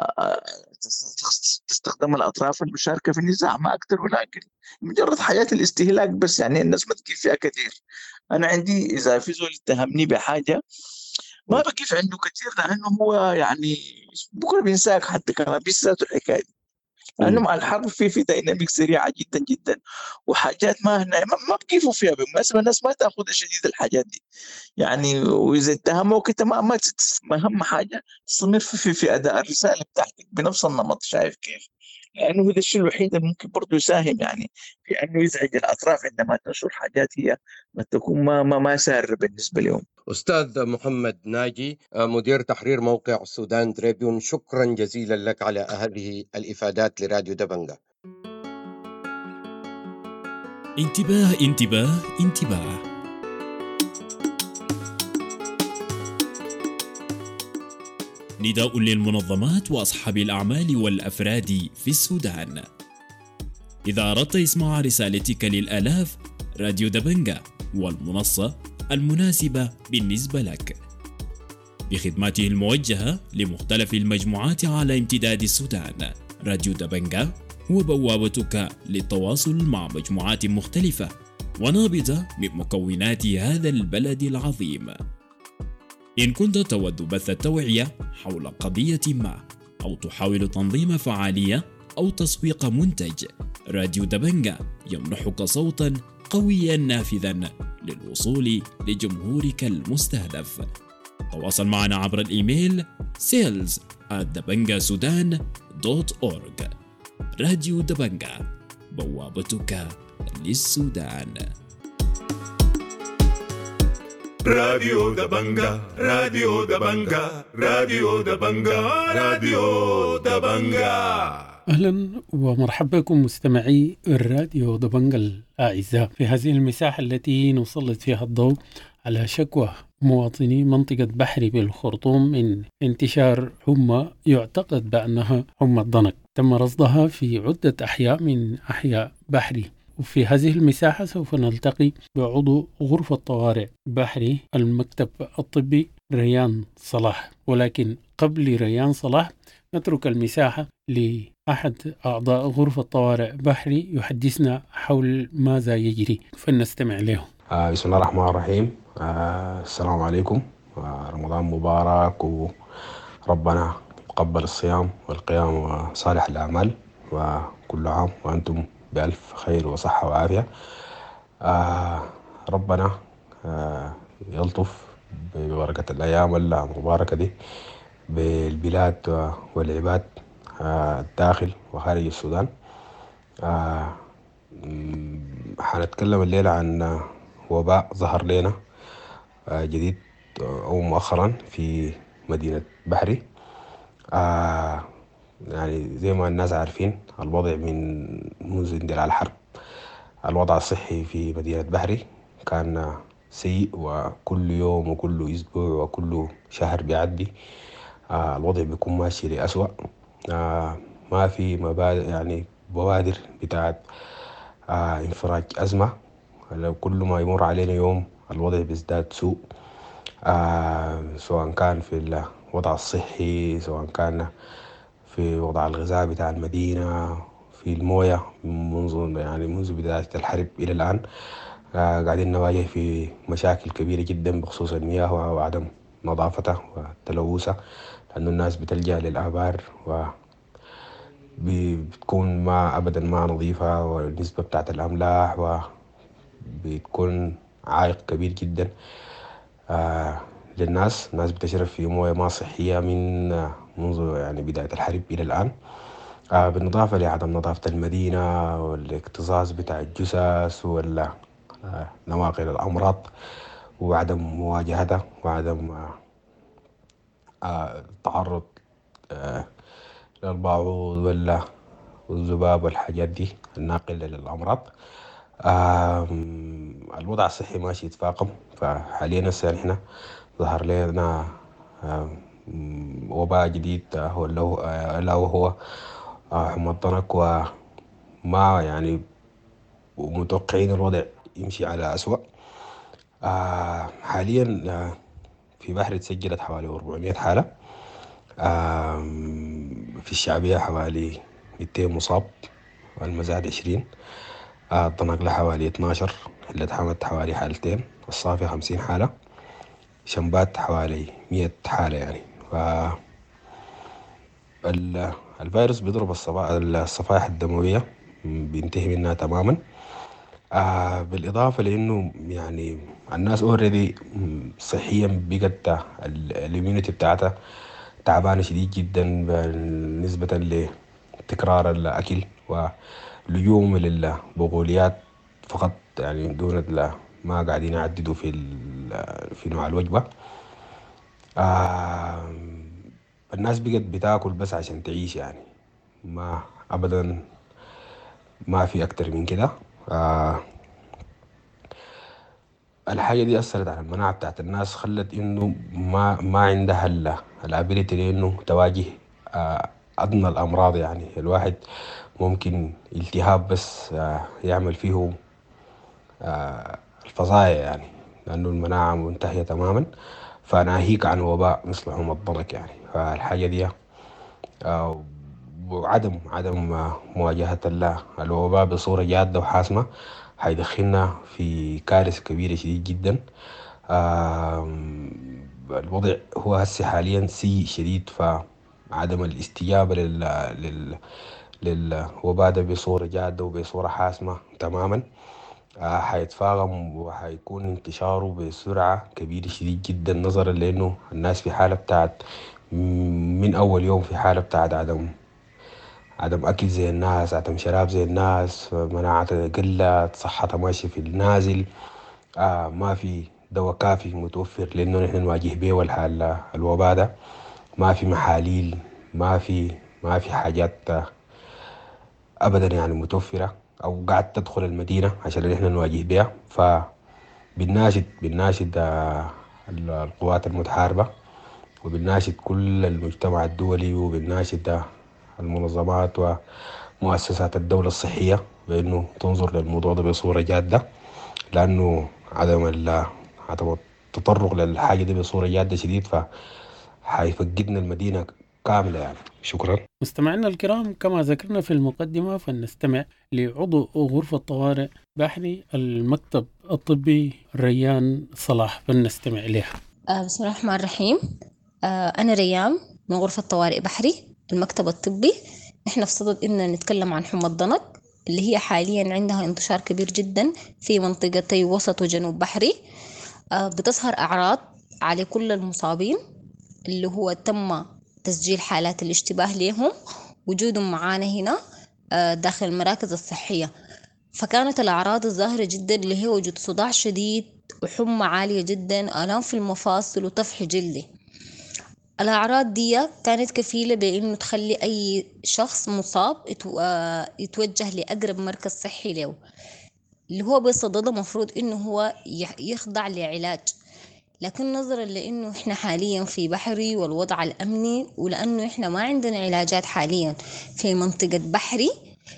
تستخدم الأطراف المشاركة في النزاع، ما أكثر ولا أقل، مجرد حياة الاستهلاك بس، يعني الناس ما تكيف فيها كثير. أنا عندي إذا في زول اتهمني بحاجة ما بكيف عنده كثير، لأنه هو يعني بكرة بينساك حتى كمان بيساته الحكاية دي، لأنه مع الحرب في في ديناميك سريعة جدا جدا وحاجات ما هنا ما بكيفوا فيها. بالمناسبة الناس ما تأخذ شديد الحاجات دي يعني، وإذا اتهموك أنت ما ما أهم حاجة تستمر في, في في أداء الرسالة بتاعتك بنفس النمط، شايف كيف؟ لأنه هذا الشيء الوحيد اللي ممكن برضه يساهم يعني في أنه يزعج الأطراف عندما تنشر حاجات هي ما تكون ما ما, ما سارة بالنسبة لهم.
أستاذ محمد ناجي مدير تحرير موقع السودان تريبيون، شكرا جزيلا لك على هذه الإفادات لراديو دبنجة.
انتباه انتباه انتباه، نداء للمنظمات وأصحاب الأعمال والأفراد في السودان. إذا أردت إسماع رسالتك للآلاف، راديو دبنجة والمنصة المناسبة بالنسبة لك، بخدماته الموجهة لمختلف المجموعات على امتداد السودان. راديو دبنجة هو بوابتك للتواصل مع مجموعات مختلفة ونابضة من مكونات هذا البلد العظيم. إن كنت تود بث التوعية حول قضية ما، أو تحاول تنظيم فعالية أو تسويق منتج، راديو دبنجة يمنحك صوتا قويا نافذا للوصول لجمهورك المستهدف. تواصل معنا عبر الإيميل sales at dabangasudan دوت أورج. راديو دبنجة، بوابتك للسودان.
راديو دبنجة راديو دبنجة راديو دبنجة راديو دبنجة.
أهلا ومرحبا بكم مستمعي الراديو دبنجة الأعزاء في هذه المساحة التي نسلط فيها الضوء على شكوى مواطني منطقة بحري بالخرطوم من انتشار حمى يعتقد بأنها حمى الضنك، تم رصدها في عدة أحياء من أحياء بحري. وفي هذه المساحة سوف نلتقي بعضو غرفة طوارئ بحري المكتب الطبي ريان صلاح، ولكن قبل ريان صلاح نترك المساحة لأحد أعضاء غرفة طوارئ بحري يحدثنا حول ماذا يجري، فلنستمع له.
آه بسم الله الرحمن الرحيم. آه السلام عليكم، آه رمضان مبارك وربنا تقبل الصيام والقيام وصالح الأعمال، وكل عام وأنتم بألف خير وصحة وعافية. آه ربنا آه يلطف ببركة الأيام المباركة دي بالبلاد والعباد آه الداخل وخارج السودان. آه حنتكلم الليلة عن وباء ظهر لنا آه جديد أو مؤخرا في مدينة بحري. آه يعني زي ما الناس عارفين الوضع من منذ اندلاع الحرب الوضع الصحي في مدينة بحري كان سيء، وكل يوم وكل أسبوع وكل شهر بيعدي آه الوضع بيكون ماشي لأسوأ. آه ما في مبادئ يعني بوادر بتاعت آه انفراج أزمة. كل ما يمر علينا يوم الوضع بيزداد سوء، آه سواء كان في الوضع الصحي، سواء كان في وضع الغذاء بتاع المدينة، في الموية منذ يعني منذ بداية الحرب إلى الآن. آه قاعدين نواجه في مشاكل كبيرة جدا بخصوص المياه وعدم نظافتها وتلوثها، لأنه الناس بتلجأ للآبار وبتكون ما أبدا ما نظيفة، والنسبة بتاعت الأملاح وبتكون عائق كبير جدا آه للناس. الناس بتشرب في موية ما صحية من آه منذ يعني بداية الحرب إلى الآن، آه بالإضافة لعدم نظافة المدينة والاكتظاظ بتاع الجثث ولا آه نواقل الأمراض وعدم مواجهتها وعدم آه آه التعرض آه للبعوض ولا والذباب والحاجات دي الناقلة للأمراض. آه الوضع الصحي ماشي يتفاقم. فحاليا هسه نحن ظهر لنا آه وباء جديد هو ألا وهو آه حمى الضنك، وما يعني متوقعين الوضع يمشي على أسوأ. آه حاليا آه في بحري تسجلت حوالي أربعمية حالة، آه في الشعبية حوالي مئتين مصاب، والمزاد عشرين، آه الضنقلة حوالي اتناشر، اللي حمد حوالي حالتين، الصافي خمسين حالة، شنبات حوالي مية حالة يعني. ف الفيروس بيضرب الصفائح الدموية بينتهي منها تماما. آه بالإضافة لأنه يعني الناس اوريدي صحيا بقت الاميونيتي بتاعتها تعبانة شديد جدا بالنسبة لتكرار الأكل ولجوم للبقوليات فقط، يعني دون ما قاعدين يعددوا في في نوع الوجبة. آه الناس بقت بتاكل بس عشان تعيش، يعني ما أبدا ما في أكتر من كده. آه الحاجة دي أثرت على المناعة بتاعت الناس، خلت إنه ما ما عندها الابيليتي لإنه تواجه آه أدنى الأمراض. يعني الواحد ممكن التهاب بس آه يعمل فيه آه الفظايع، يعني لأنه المناعة منتهية تماما، فناهيك عن وباء مثل حمى الضنك يعني. فالحاجة دي آه وعدم عدم مواجهة الوباء بصورة جادة وحاسمة هيدخلنا في كارثة كبيرة شديد جدا. الوضع هو هسه حاليا سيء شديد، فعدم الاستجابة لل لل للوباء ده بصورة جادة وبصورة حاسمة تماما هيتفاقم وهيكون انتشاره بسرعة كبيرة شديد جدا، نظرا لأنه الناس في حالة بتاعت من أول يوم في حالة بتاعت عدم عدم أكل زي الناس، عدم شراب زي الناس، مناعتها قلت، صحتها ماشية في النازل، آه ما في دواء كافي متوفر لأنه نحن نواجه بيه الحال الوباء ده. ما في محاليل، ما في ما في حاجات أبدا يعني متوفرة أو قاعد تدخل المدينة عشان نحن نواجه بيها. فبالناشد بالناشد آه القوات المتحاربة، وبالناشد كل المجتمع الدولي، وبالناشد المنظمات ومؤسسات الدولة الصحية بأنه تنظر للموضوع ده بصورة جادة، لأنه عدم عدم التطرق للحاجة دي بصورة جادة شديد فحيفقدنا المدينة كاملة يعني. شكرا.
مستمعينا الكرام، كما ذكرنا في المقدمة فنستمع لعضو غرفة طوارئ بحري المكتب الطبي ريان صلاح، فلنستمع إليها.
بسم الله الرحمن الرحيم. أنا ريان من غرفة طوارئ بحري المكتب الطبي. إحنا في صدد إننا نتكلم عن حمى الضنك اللي هي حاليا عندها انتشار كبير جدا في منطقتي وسط وجنوب بحري. بتظهر أعراض على كل المصابين اللي هو تم تسجيل حالات الاشتباه لهم وجودهم معانا هنا داخل المراكز الصحية. فكانت الأعراض الظاهرة جدا اللي هي وجود صداع شديد وحمى عالية جدا، آلام في المفاصل وطفح جلدي. الأعراض دي كانت كفيلة بأنه تخلي أي شخص مصاب يتوجه لأقرب مركز صحي له. اللي هو بصدده مفروض إنه هو يخضع لعلاج، لكن نظرا لأنه إحنا حاليا في بحري والوضع الأمني، ولأنه إحنا ما عندنا علاجات حاليا في منطقة بحري،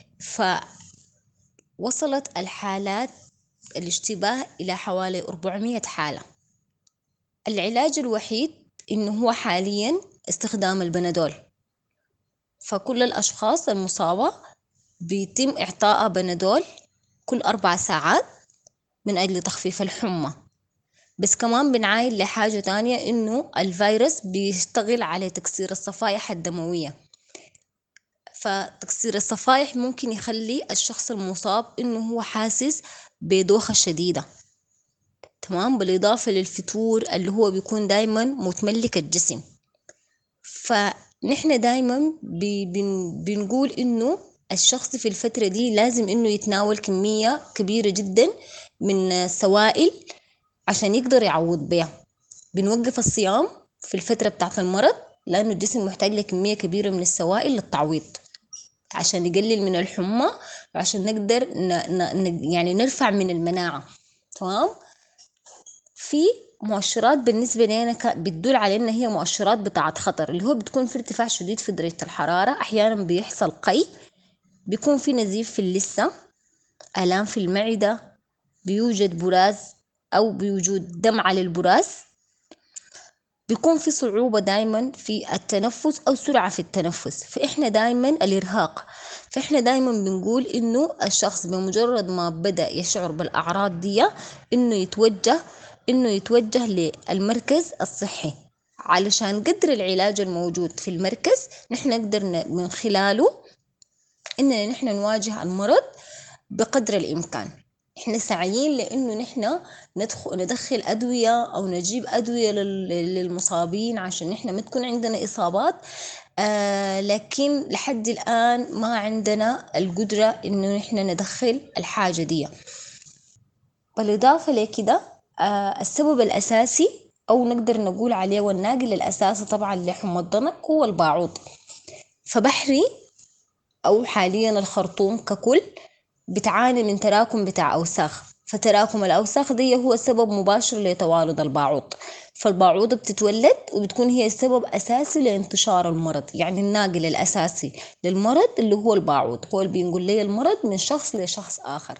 فوصلت الحالات الاشتباه إلى حوالي أربعمائة حالة. العلاج الوحيد إنه هو حاليا استخدام البنادول، فكل الأشخاص المصابة بيتم إعطاء بنادول كل أربع ساعات من أجل تخفيف الحمى. بس كمان بنعاين لحاجة تانية، إنه الفيروس بيشتغل على تكسير الصفائح الدموية، فتكسير الصفائح ممكن يخلي الشخص المصاب إنه هو حاسس بدوخة شديدة، تمام، بالإضافة للفتور اللي هو بيكون دايما متملك الجسم. فنحن دايما بن بنقول إنه الشخص في الفترة دي لازم إنه يتناول كمية كبيرة جدا من السوائل عشان يقدر يعوض بيها. بنوقف الصيام في الفترة بتاعت المرض، لأنه الجسم محتاج لكمية كبيرة من السوائل للتعويض عشان يقلل من الحمى، وعشان نقدر ن... ن... يعني نرفع من المناعة. تمام. في مؤشرات بالنسبة لنا بتدل على إن هي مؤشرات بتاعت خطر، اللي هو بتكون في ارتفاع شديد في درجة الحرارة، أحيانا بيحصل قي، بيكون في نزيف في اللثة، آلام في المعدة، بيوجد براز أو بوجود دم على البراز، بيكون في صعوبة دايما في التنفس أو سرعة في التنفس. فإحنا دايما الإرهاق، فإحنا دايما بنقول إنه الشخص بمجرد ما بدأ يشعر بالأعراض دي إنه يتوجه إنه يتوجه للمركز الصحي، علشان قدر العلاج الموجود في المركز نحن نقدر من خلاله إننا نحن نواجه المرض بقدر الإمكان. إحنا سعيين لأنه نحن ندخل ندخل أدوية أو نجيب أدوية للمصابين عشان نحن ما تكون عندنا إصابات، آه لكن لحد الآن ما عندنا القدرة إنه نحن ندخل الحاجة دي. بالإضافة لكده آه السبب الأساسي أو نقدر نقول عليه والناقل الأساسي طبعا لحمى الضنك هو الباعوض. فبحري أو حاليا الخرطوم ككل بتعاني من تراكم بتاع أوساخ، فتراكم الأوساخ دي هو سبب مباشر لتوالد الباعوض. فالباعوض بتتولد وبتكون هي السبب أساسي لانتشار المرض، يعني الناقل الأساسي للمرض اللي هو الباعوض، هو اللي بينقل لي المرض من شخص لشخص آخر.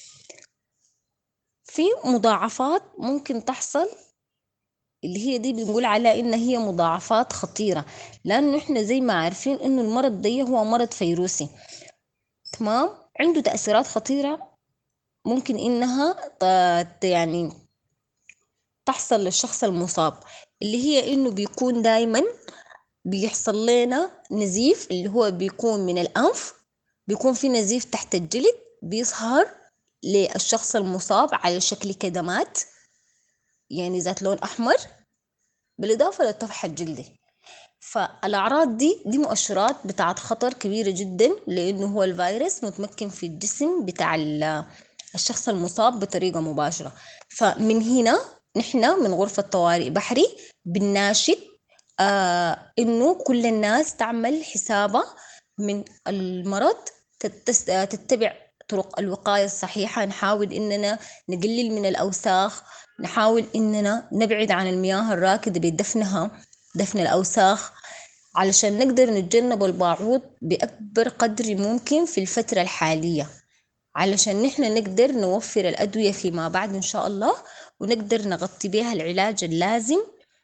في مضاعفات ممكن تحصل اللي هي دي بنقول عليها إن هي مضاعفات خطيرة، لأنه إحنا زي ما عارفين إنه المرض دي هو مرض فيروسي، تمام، عنده تأثيرات خطيرة ممكن إنها يعني تحصل للشخص المصاب، اللي هي إنه بيكون دايما بيحصل لنا نزيف اللي هو بيكون من الأنف، بيكون في نزيف تحت الجلد بيظهر للشخص المصاب على شكل كدمات يعني ذات لون أحمر، بالإضافة للطفح الجلدي. فالأعراض دي دي مؤشرات بتاعت خطر كبيرة جدا، لأنه هو الفيروس متمكن في الجسم بتاع الشخص المصاب بطريقة مباشرة. فمن هنا نحن من غرفة طوارئ بحري بنناشد آه إنه كل الناس تعمل حسابة من المرض، تتبع طرق الوقاية الصحيحة، نحاول إننا نقلل من الأوساخ، نحاول إننا نبعد عن المياه الراكدة بدفنها دفن الأوساخ، علشان نقدر نتجنب الباعوض بأكبر قدر ممكن في الفترة الحالية، علشان نحن نقدر نوفر الأدوية فيما بعد إن شاء الله، ونقدر نغطي بها العلاج اللازم،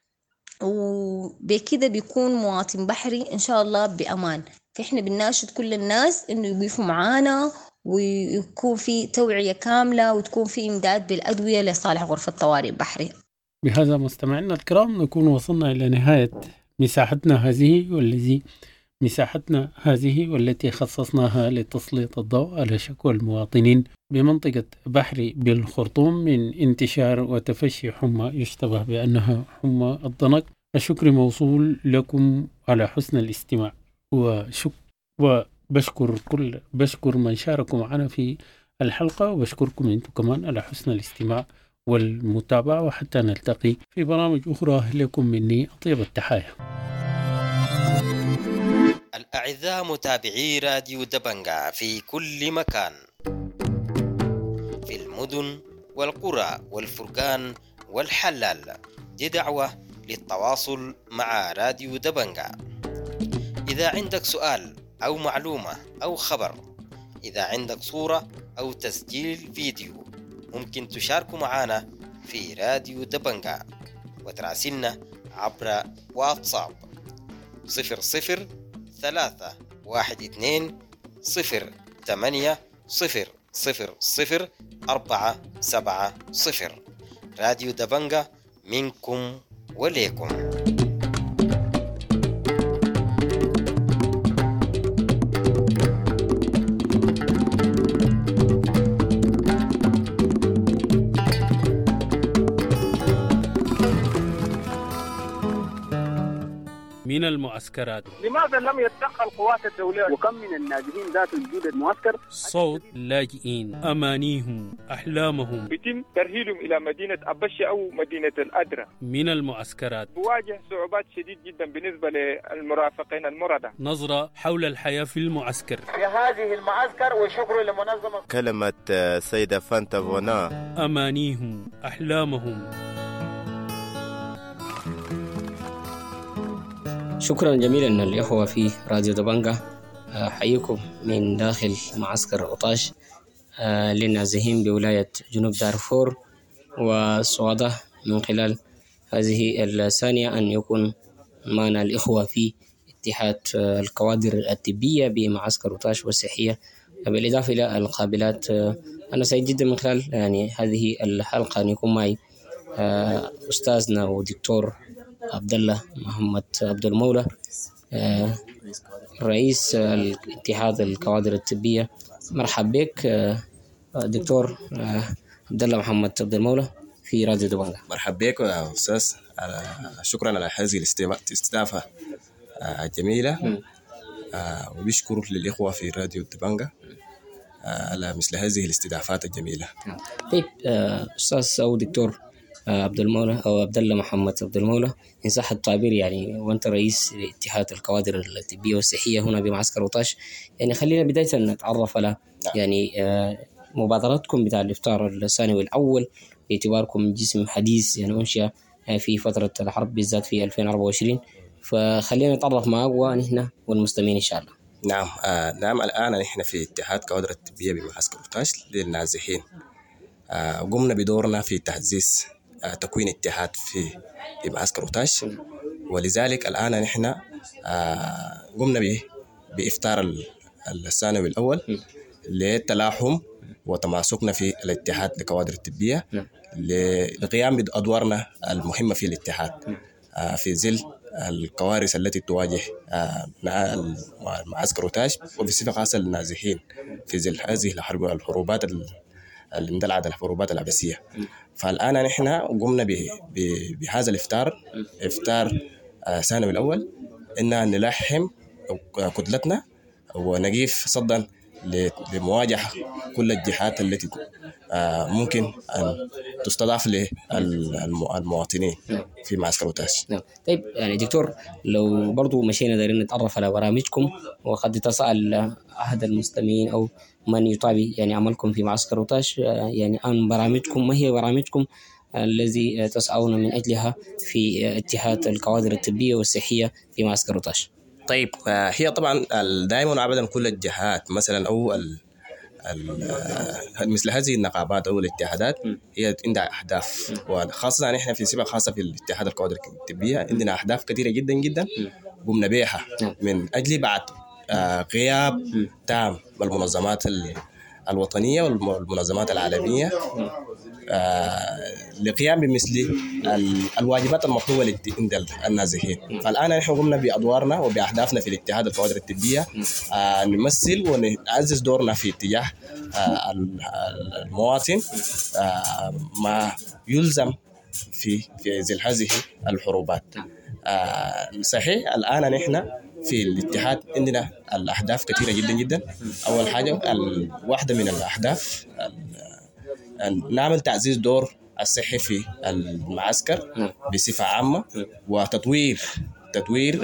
وبكده بيكون مواطن بحري إن شاء الله بأمان. فإحنا بنناشد كل الناس إنه يقفوا معانا، ويكون في توعية كاملة، وتكون في إمداد بالأدوية لصالح غرفة طوارئ بحري.
بهذا مستمعينا الكرام نكون وصلنا إلى نهاية مساحتنا هذه والذي مساحتنا هذه والتي خصصناها لتسليط الضوء على شكوى المواطنين بمنطقة بحري بالخرطوم من انتشار وتفشي حمى يشتبه بأنها حمى الضنك. الشكر موصول لكم على حسن الاستماع، وشك وبشكر كل بشكر من شاركوا معنا في الحلقة، وبشكركم أنتم كمان على حسن الاستماع والمتابعة، وحتى نلتقي في برامج أخرى. لكم مني أطيب التحايا.
الأعزاء متابعي راديو دبنجا في كل مكان، في
المدن والقرى والفرقان والحلال. دي دعوة للتواصل مع راديو دبنجة. إذا عندك سؤال أو معلومة أو خبر، إذا عندك صورة أو تسجيل فيديو، ممكن تشاركوا معنا في راديو دبنجة وتراسلنا عبر واتساب صفر صفر ثلاثة واحد اثنين صفر ثمانية صفر صفر صفر أربعة سبعة صفر. راديو دبنجة منكم وليكم.
من المعسكرات.
لماذا لم يتدخل القوات الدولية؟ وكم من الناجحين ذات وجود المعسكر؟
صوت لاجئين، أمانيهم، أحلامهم،
يتم ترهيلهم إلى مدينة أبشة أو مدينة الأدرة.
من المعسكرات.
بواجه صعوبات شديد جدا بالنسبة للمرافقين المردة.
نظرة حول الحياة في المعسكر.
في هذه المعسكر وشكر لمنظمة
كلمة سيدة فانتا فونا.
أمانيهم، أحلامهم.
شكرا جميلا الإخوة في راديو دبنجة. أحييكم من داخل معسكر أوطاش للنازحين بولاية جنوب دارفور والسعودة، من خلال هذه الثانية أن يكون معنا الإخوة في اتحاد الكوادر الطبية بمعسكر أوطاش والصحية، بالإضافة إلى القابلات. أنا سعيد جدا من خلال يعني هذه الحلقة أن يكون معي أستاذنا ودكتور عبد الله محمد عبد المولى، رئيس اتحاد الكوادر الطبية. مرحب بك دكتور عبد الله محمد عبد المولى في راديو دبنجة.
مرحب بك يا أستاذ، شكرا على هذه الاستضافة الجميلة، وبشكر للإخوة في راديو دبنجة على مثل هذه الاستضافات الجميلة.
طيب أستاذ أو دكتور عبد المولى أو عبد الله محمد عبد المولى إن صح التعبير، يعني وأنت رئيس اتحاد الكوادر الطبية والصحية هنا بمعسكر أوطاش، يعني خلينا بداية نتعرف على يعني مبادرتكم بتاع الإفطار الثانوي الأول، باعتباركم جسم حديث يعني أنشأ في فترة الحرب بالذات في ألفين وأربعة وعشرين، فخلينا نتعرف معك ونحن والمستمعين إن شاء الله.
نعم آه نعم الآن نحن في اتحاد كوادر الطبية بمعسكر أوطاش للنازحين، آه قمنا بدورنا في تحديث آه تكوين اتحاد في في معسكر أوطاش، ولذلك الآن نحن آه قمنا به بإفطار الثانوي الأول للتلاحم وتماسكنا في الاتحاد لكوادر الطبية للقيام بأدوارنا المهمة في الاتحاد آه في ظل الكوارث التي تواجه آه مع معسكر أوطاش وبصفة خاصة للنازحين في ظل هذه الحرب الحروبات اللي اندلعت الحروبات العباسية. فالآن نحن قمنا بهذا الإفطار، إفطار ثانوي آه الأول، إن نلحم كتلتنا ونقيف صدا لمواجهة كل الجهات التي آه ممكن أن تستضاف للمواطنين في معسكر أوطاش.
طيب يعني دكتور، لو برضو مشينا دارين نتعرف على برامجكم، وقد تسأل أحد المستمعين أو من يتابع يعني عملكم في معسكر أوطاش يعني عن برامجكم، ما هي برامجكم الذي تسعون من أجلها في اتحاد الكوادر الطبية والصحية في معسكر أوطاش؟
طيب هي طبعا دائما وابدا كل الجهات مثلا او ال ال مثل هذه النقابات او الاتحادات هي عندها اهداف، وخاصه نحن في صفه خاصه في الاتحاد الكوادر الطبيه عندنا اهداف كثيره جدا جدا قمنا بها من اجل بعد غياب تام بالمنظمات الوطنية والمنظمات العالمية لقيام بمثل الواجبات المطلوبة عند النازحين. فالآن نحن قمنا بأدوارنا وبأهدافنا في الاتحاد الكوادر الطبية، نمثل ونعزز دورنا في اتجاه المواطن ما يلزم في في ظل هذه الحروبات. صحيح الآن نحن في الاتحاد عندنا الأهداف كثيرة جدا جدا. أول حاجة واحدة من الأهداف أن نعمل تعزيز دور الصحي في المعسكر بصفة عامة، وتطوير تطوير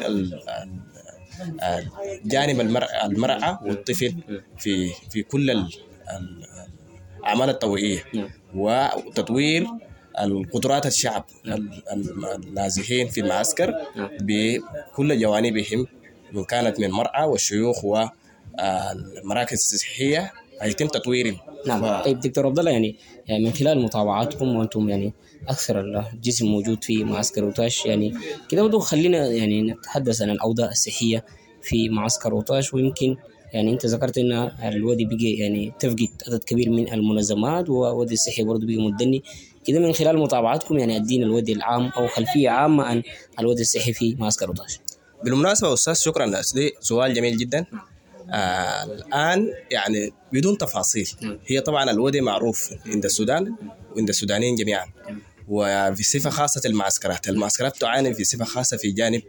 جانب المرأة المرأة والطفل في في كل الأعمال التطوعية وتطوير القدرات الشعب النازحين في المعسكر بكل جوانبهم، من كانت من مرأة والشيوخ والمراكز الصحية هيتم تطويرهم.
نعم. ف... طيب دكتور عبد الله، يعني من خلال متابعاتكم وانتم يعني اكثر الجسم موجود في معسكر اوتاش، يعني كده برضه خلينا يعني نتحدث عن الاوضاع الصحيه في معسكر اوتاش. ويمكن يعني انت ذكرت ان الوادي بقي يعني تفقد عدد كبير من المنظمات والوادي الصحي برضه بقي مدني كده. من خلال متابعاتكم يعني ادينا الوادي العام او خلفيه عامه عن الوادي الصحي في معسكر اوتاش.
بالمناسبه استاذ شكرا، ده سؤال جميل جدا. آه الآن يعني بدون تفاصيل، هي طبعا الوادي معروف عند السودان وعند السودانيين جميعا، وفي صفة خاصة المعسكرات المعسكرات تعاني في صفة خاصة في جانب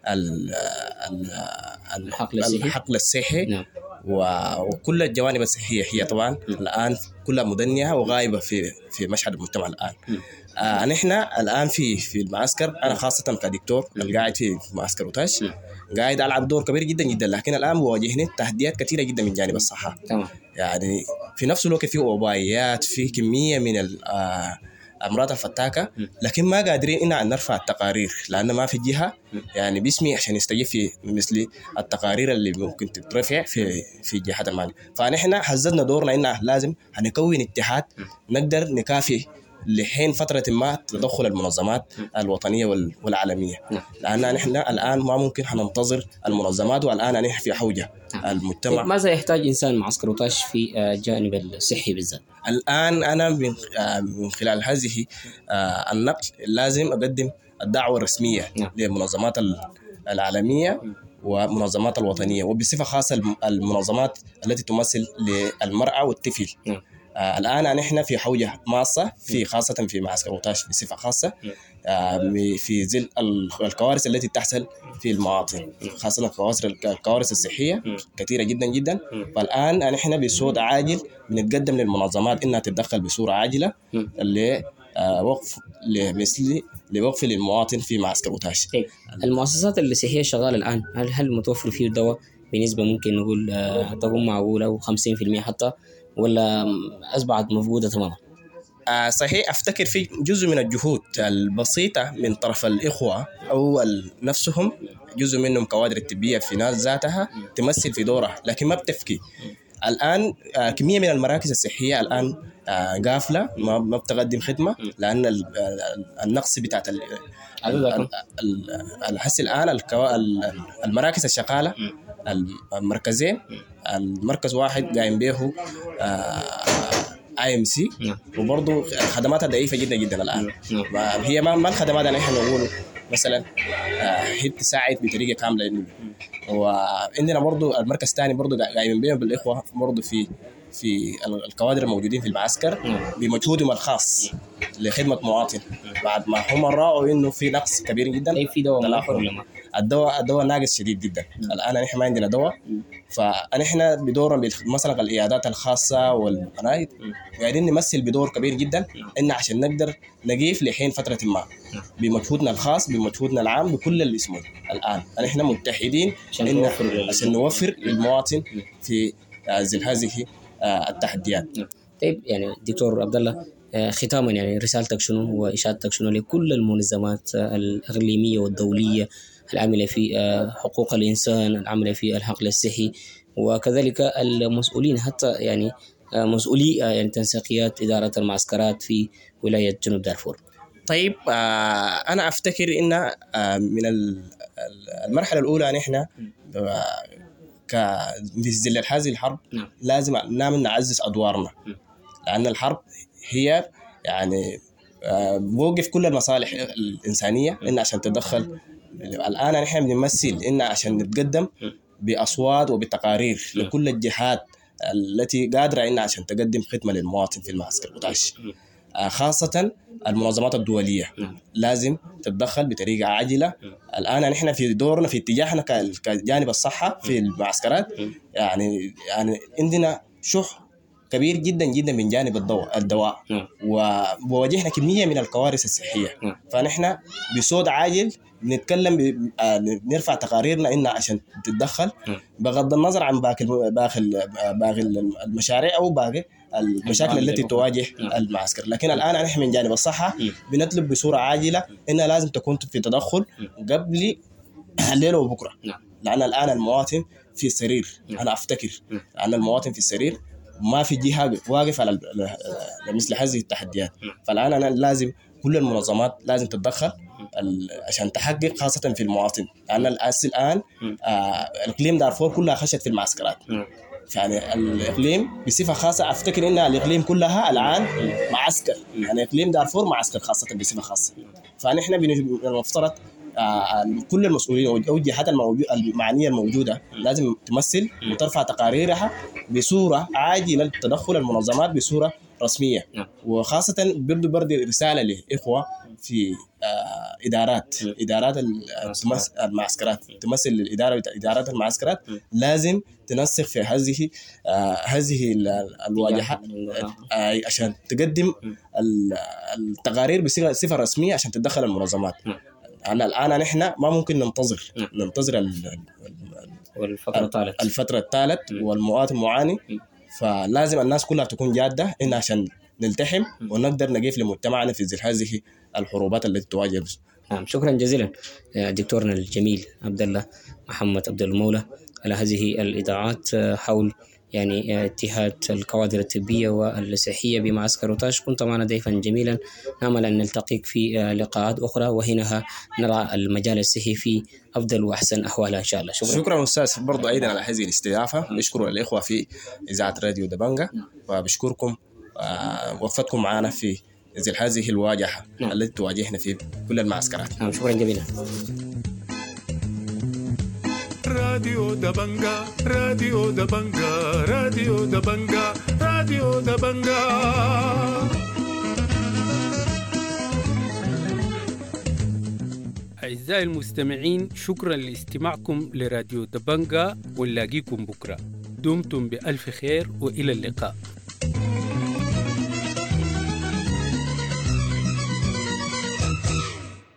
الحقل الصحي,
الحقل الصحي. نعم. وكل الجوانب الصحية هي طبعا الآن كلها مدنية وغايبة في في مشهد المجتمع الآن. آه نحن الآن في في المعسكر، أنا خاصة كدكتور القاعد في معسكر اوتاش قاعد ألعب دور كبير جدا جدا، لكن الآن بواجهني تحديات كثيرة جدا من جانب الصحة.
تمام.
يعني في نفس الوقت في وبائيات، في كمية من الأمراض الفتاكة، لكن ما قادرين إن نرفع التقارير لأن ما في جهة يعني باسمي عشان يستجيب في مثل التقارير اللي ممكن تترفع في في جهات المال. فنحن حزدنا دورنا إن لازم هنكون اتحاد نقدر نكافي لحين فترة ما تدخل المنظمات الوطنية والعالمية، لأن نحن الآن ما ممكن هننتظر المنظمات، والآن نحن في حوجة المجتمع.
ماذا يحتاج إنسان معسكر اوتاش في جانب الصحي بالذات؟
الآن أنا من خلال هذه النقل لازم أقدم الدعوة الرسمية للمنظمات العالمية ومنظمات الوطنية، وبصفة خاصة المنظمات التي تمثل للمرأة والطفل. آه الآن نحن في حوجة ماسة في خاصة في معسكر اوتاش بصفة خاصة آه في ظل الكوارث التي تحصل في المواطن، خاصة الكوارث الكوارث الصحية كثيرة جدا جدا. فالآن نحن بصوت عاجل بنتقدم للمنظمات إنها تتدخل بصورة عاجلة لوقف لمثل لوقف للمواطن في معسكر اوتاش.
المؤسسات الصحية شغالة الآن، هل هل متوفر فيه دواء بنسبة ممكن نقول آه تقوم معقولة أو خمسين بالمئة حتى، ولا أصبحت مفقودة تماما؟
آه صحيح، أفتكر في جزء من الجهود البسيطة من طرف الإخوة أو نفسهم، جزء منهم كوادر الطبية في ناس ذاتها تمثل في دورها، لكن ما بتفكي. الآن آه كمية من المراكز الصحية الآن آه قافلة، ما ما بتقدم خدمة لأن النقص بتاعت الحس الآن المراكز الشغالة المركزين، المركز واحد قايم به اي ام سي، وبرضه خدماتها ضعيفه جدا جدا الان. هي ما ما الخدمات اللي احنا نقول مثلا هي تساعد بطريقه كامله انه، وعندنا برضه المركز الثاني برضه قايمين به بالاخوه برضه في في الكوادر الموجودين في المعسكر بمجهودهم الخاص لخدمه مواطن، بعد ما هم راوا انه في نقص كبير جدا.
اي في دواء
الدواء الدواء ناقص شديد جدا الان، نحن ما عندنا دواء. فنحن بدورنا مثلا العيادات الخاصه والعناية قاعدين نمثل بدور كبير جدا ان عشان نقدر نقيف لحين فتره ما بمجهودنا الخاص بمجهودنا العام بكل الاسمين. الان نحن متحدين عشان نوفر عشان نوفر للمواطن في ظل هذه التحديات.
طيب يعني دكتور عبد الله، ختاما يعني رسالتك شنو وإشادتك شنو لكل المنظمات الإقليمية والدولية العاملة في حقوق الإنسان، العاملة في الحقل الصحي، وكذلك المسؤولين حتى يعني مسؤولي يعني تنسيقيات إدارة المعسكرات في ولاية جنوب دارفور؟
طيب أنا أفتكر إن من المرحلة الأولى نحن في ظل هذه الحرب لازم نعمل نعزز أدوارنا، لأن الحرب هي يعني بوقف كل المصالح الإنسانية إن عشان تدخل. الآن نحن بنمثل إن عشان نتقدم بأصوات وبتقارير لكل الجهات التي قادرة إن عشان تقدم خدمة للمواطن في المعسكر اوتاش، خاصة المنظمات الدولية لازم تتدخل بطريقة عاجلة. الآن نحن في دورنا في اتجاهنا كجانب الصحة في المعسكرات، يعني يعني عندنا شح كبير جدا جدا من جانب الدواء الدواء وواجهنا كميه من الكوارث الصحيه. فنحن بصوت عاجل نتكلم ب... آه نرفع تقاريرنا إنها عشان تتدخل بغض النظر عن باقي باقي باقي المشاريع أو باقي المشاكل التي تواجه المعسكر. لكن الآن نحن من جانب الصحة بنطلب بصورة عاجلة إنها لازم تكون في تدخل قبل الليلة وبكرة، لأن الآن المواطن في السرير. أنا أفتكر أن المواطن في السرير ما في جهة واقف على مثل هذه التحديات. فالآن أنا لازم كل المنظمات لازم تتدخل عشان تحقق خاصة في المواطن، لأن الأسل الآن آه الإقليم دارفور كلها خشت في المعسكرات. يعني الإقليم بصفة خاصة أفتكر إن الإقليم كلها الآن معسكر، يعني إقليم دارفور معسكر خاصة بصفة خاصة. فنحن من المفترض آه كل المسؤولين أو الجهات المعنية الموجودة لازم تمثل وترفع تقاريرها بصورة عاجلة لتدخل المنظمات بصورة رسمية. وخاصة برضو برضو رسالة لإخوة في آه إدارات إدارات المعسكرات تمثل الإدارة إدارات المعسكرات لازم تنسق في هذه آه هذه الواجهات آه عشان تقدم التقارير بصفة رسمية عشان تدخل المنظمات. أنا الآن نحن ما ممكن ننتظر ننتظر
الفترة الثالث
الفترة الثالث والمواطن معاني. فلازم الناس كلها تكون جادة إن عشان نلتحم ونقدر نقف لمجتمعنا في ذل هذه الحروبات التي تواجه.
نعم، شكرا جزيلا دكتورنا الجميل عبد الله محمد عبد المولى على هذه الإضاءات حول يعني اتحاد الكوادر الطبية والصحية بمعسكر أوتاش. كنت معنا ضيفا جميلا، نأمل أن نلتقيك في لقاءات أخرى وهنا نرى المجال الصحي في أفضل وأحسن أحوالها إن شاء الله.
شكرا, شكرا أستاذ برضو أيضا على هذه الاستضافة. بشكر الإخوة في إذاعة راديو دبنجة وبشكركم وقفتكم معنا في هذه الواجهة التي تواجهنا في كل المعسكرات.
نعم، شكرا جزيلا.
راديو دبنجة راديو دبنجة راديو دبنجة راديو دبنجة.
أعزائي المستمعين، شكرا لاستماعكم لراديو دبنجة، ونلاقيكم بكرة. دمتم بألف خير وإلى اللقاء.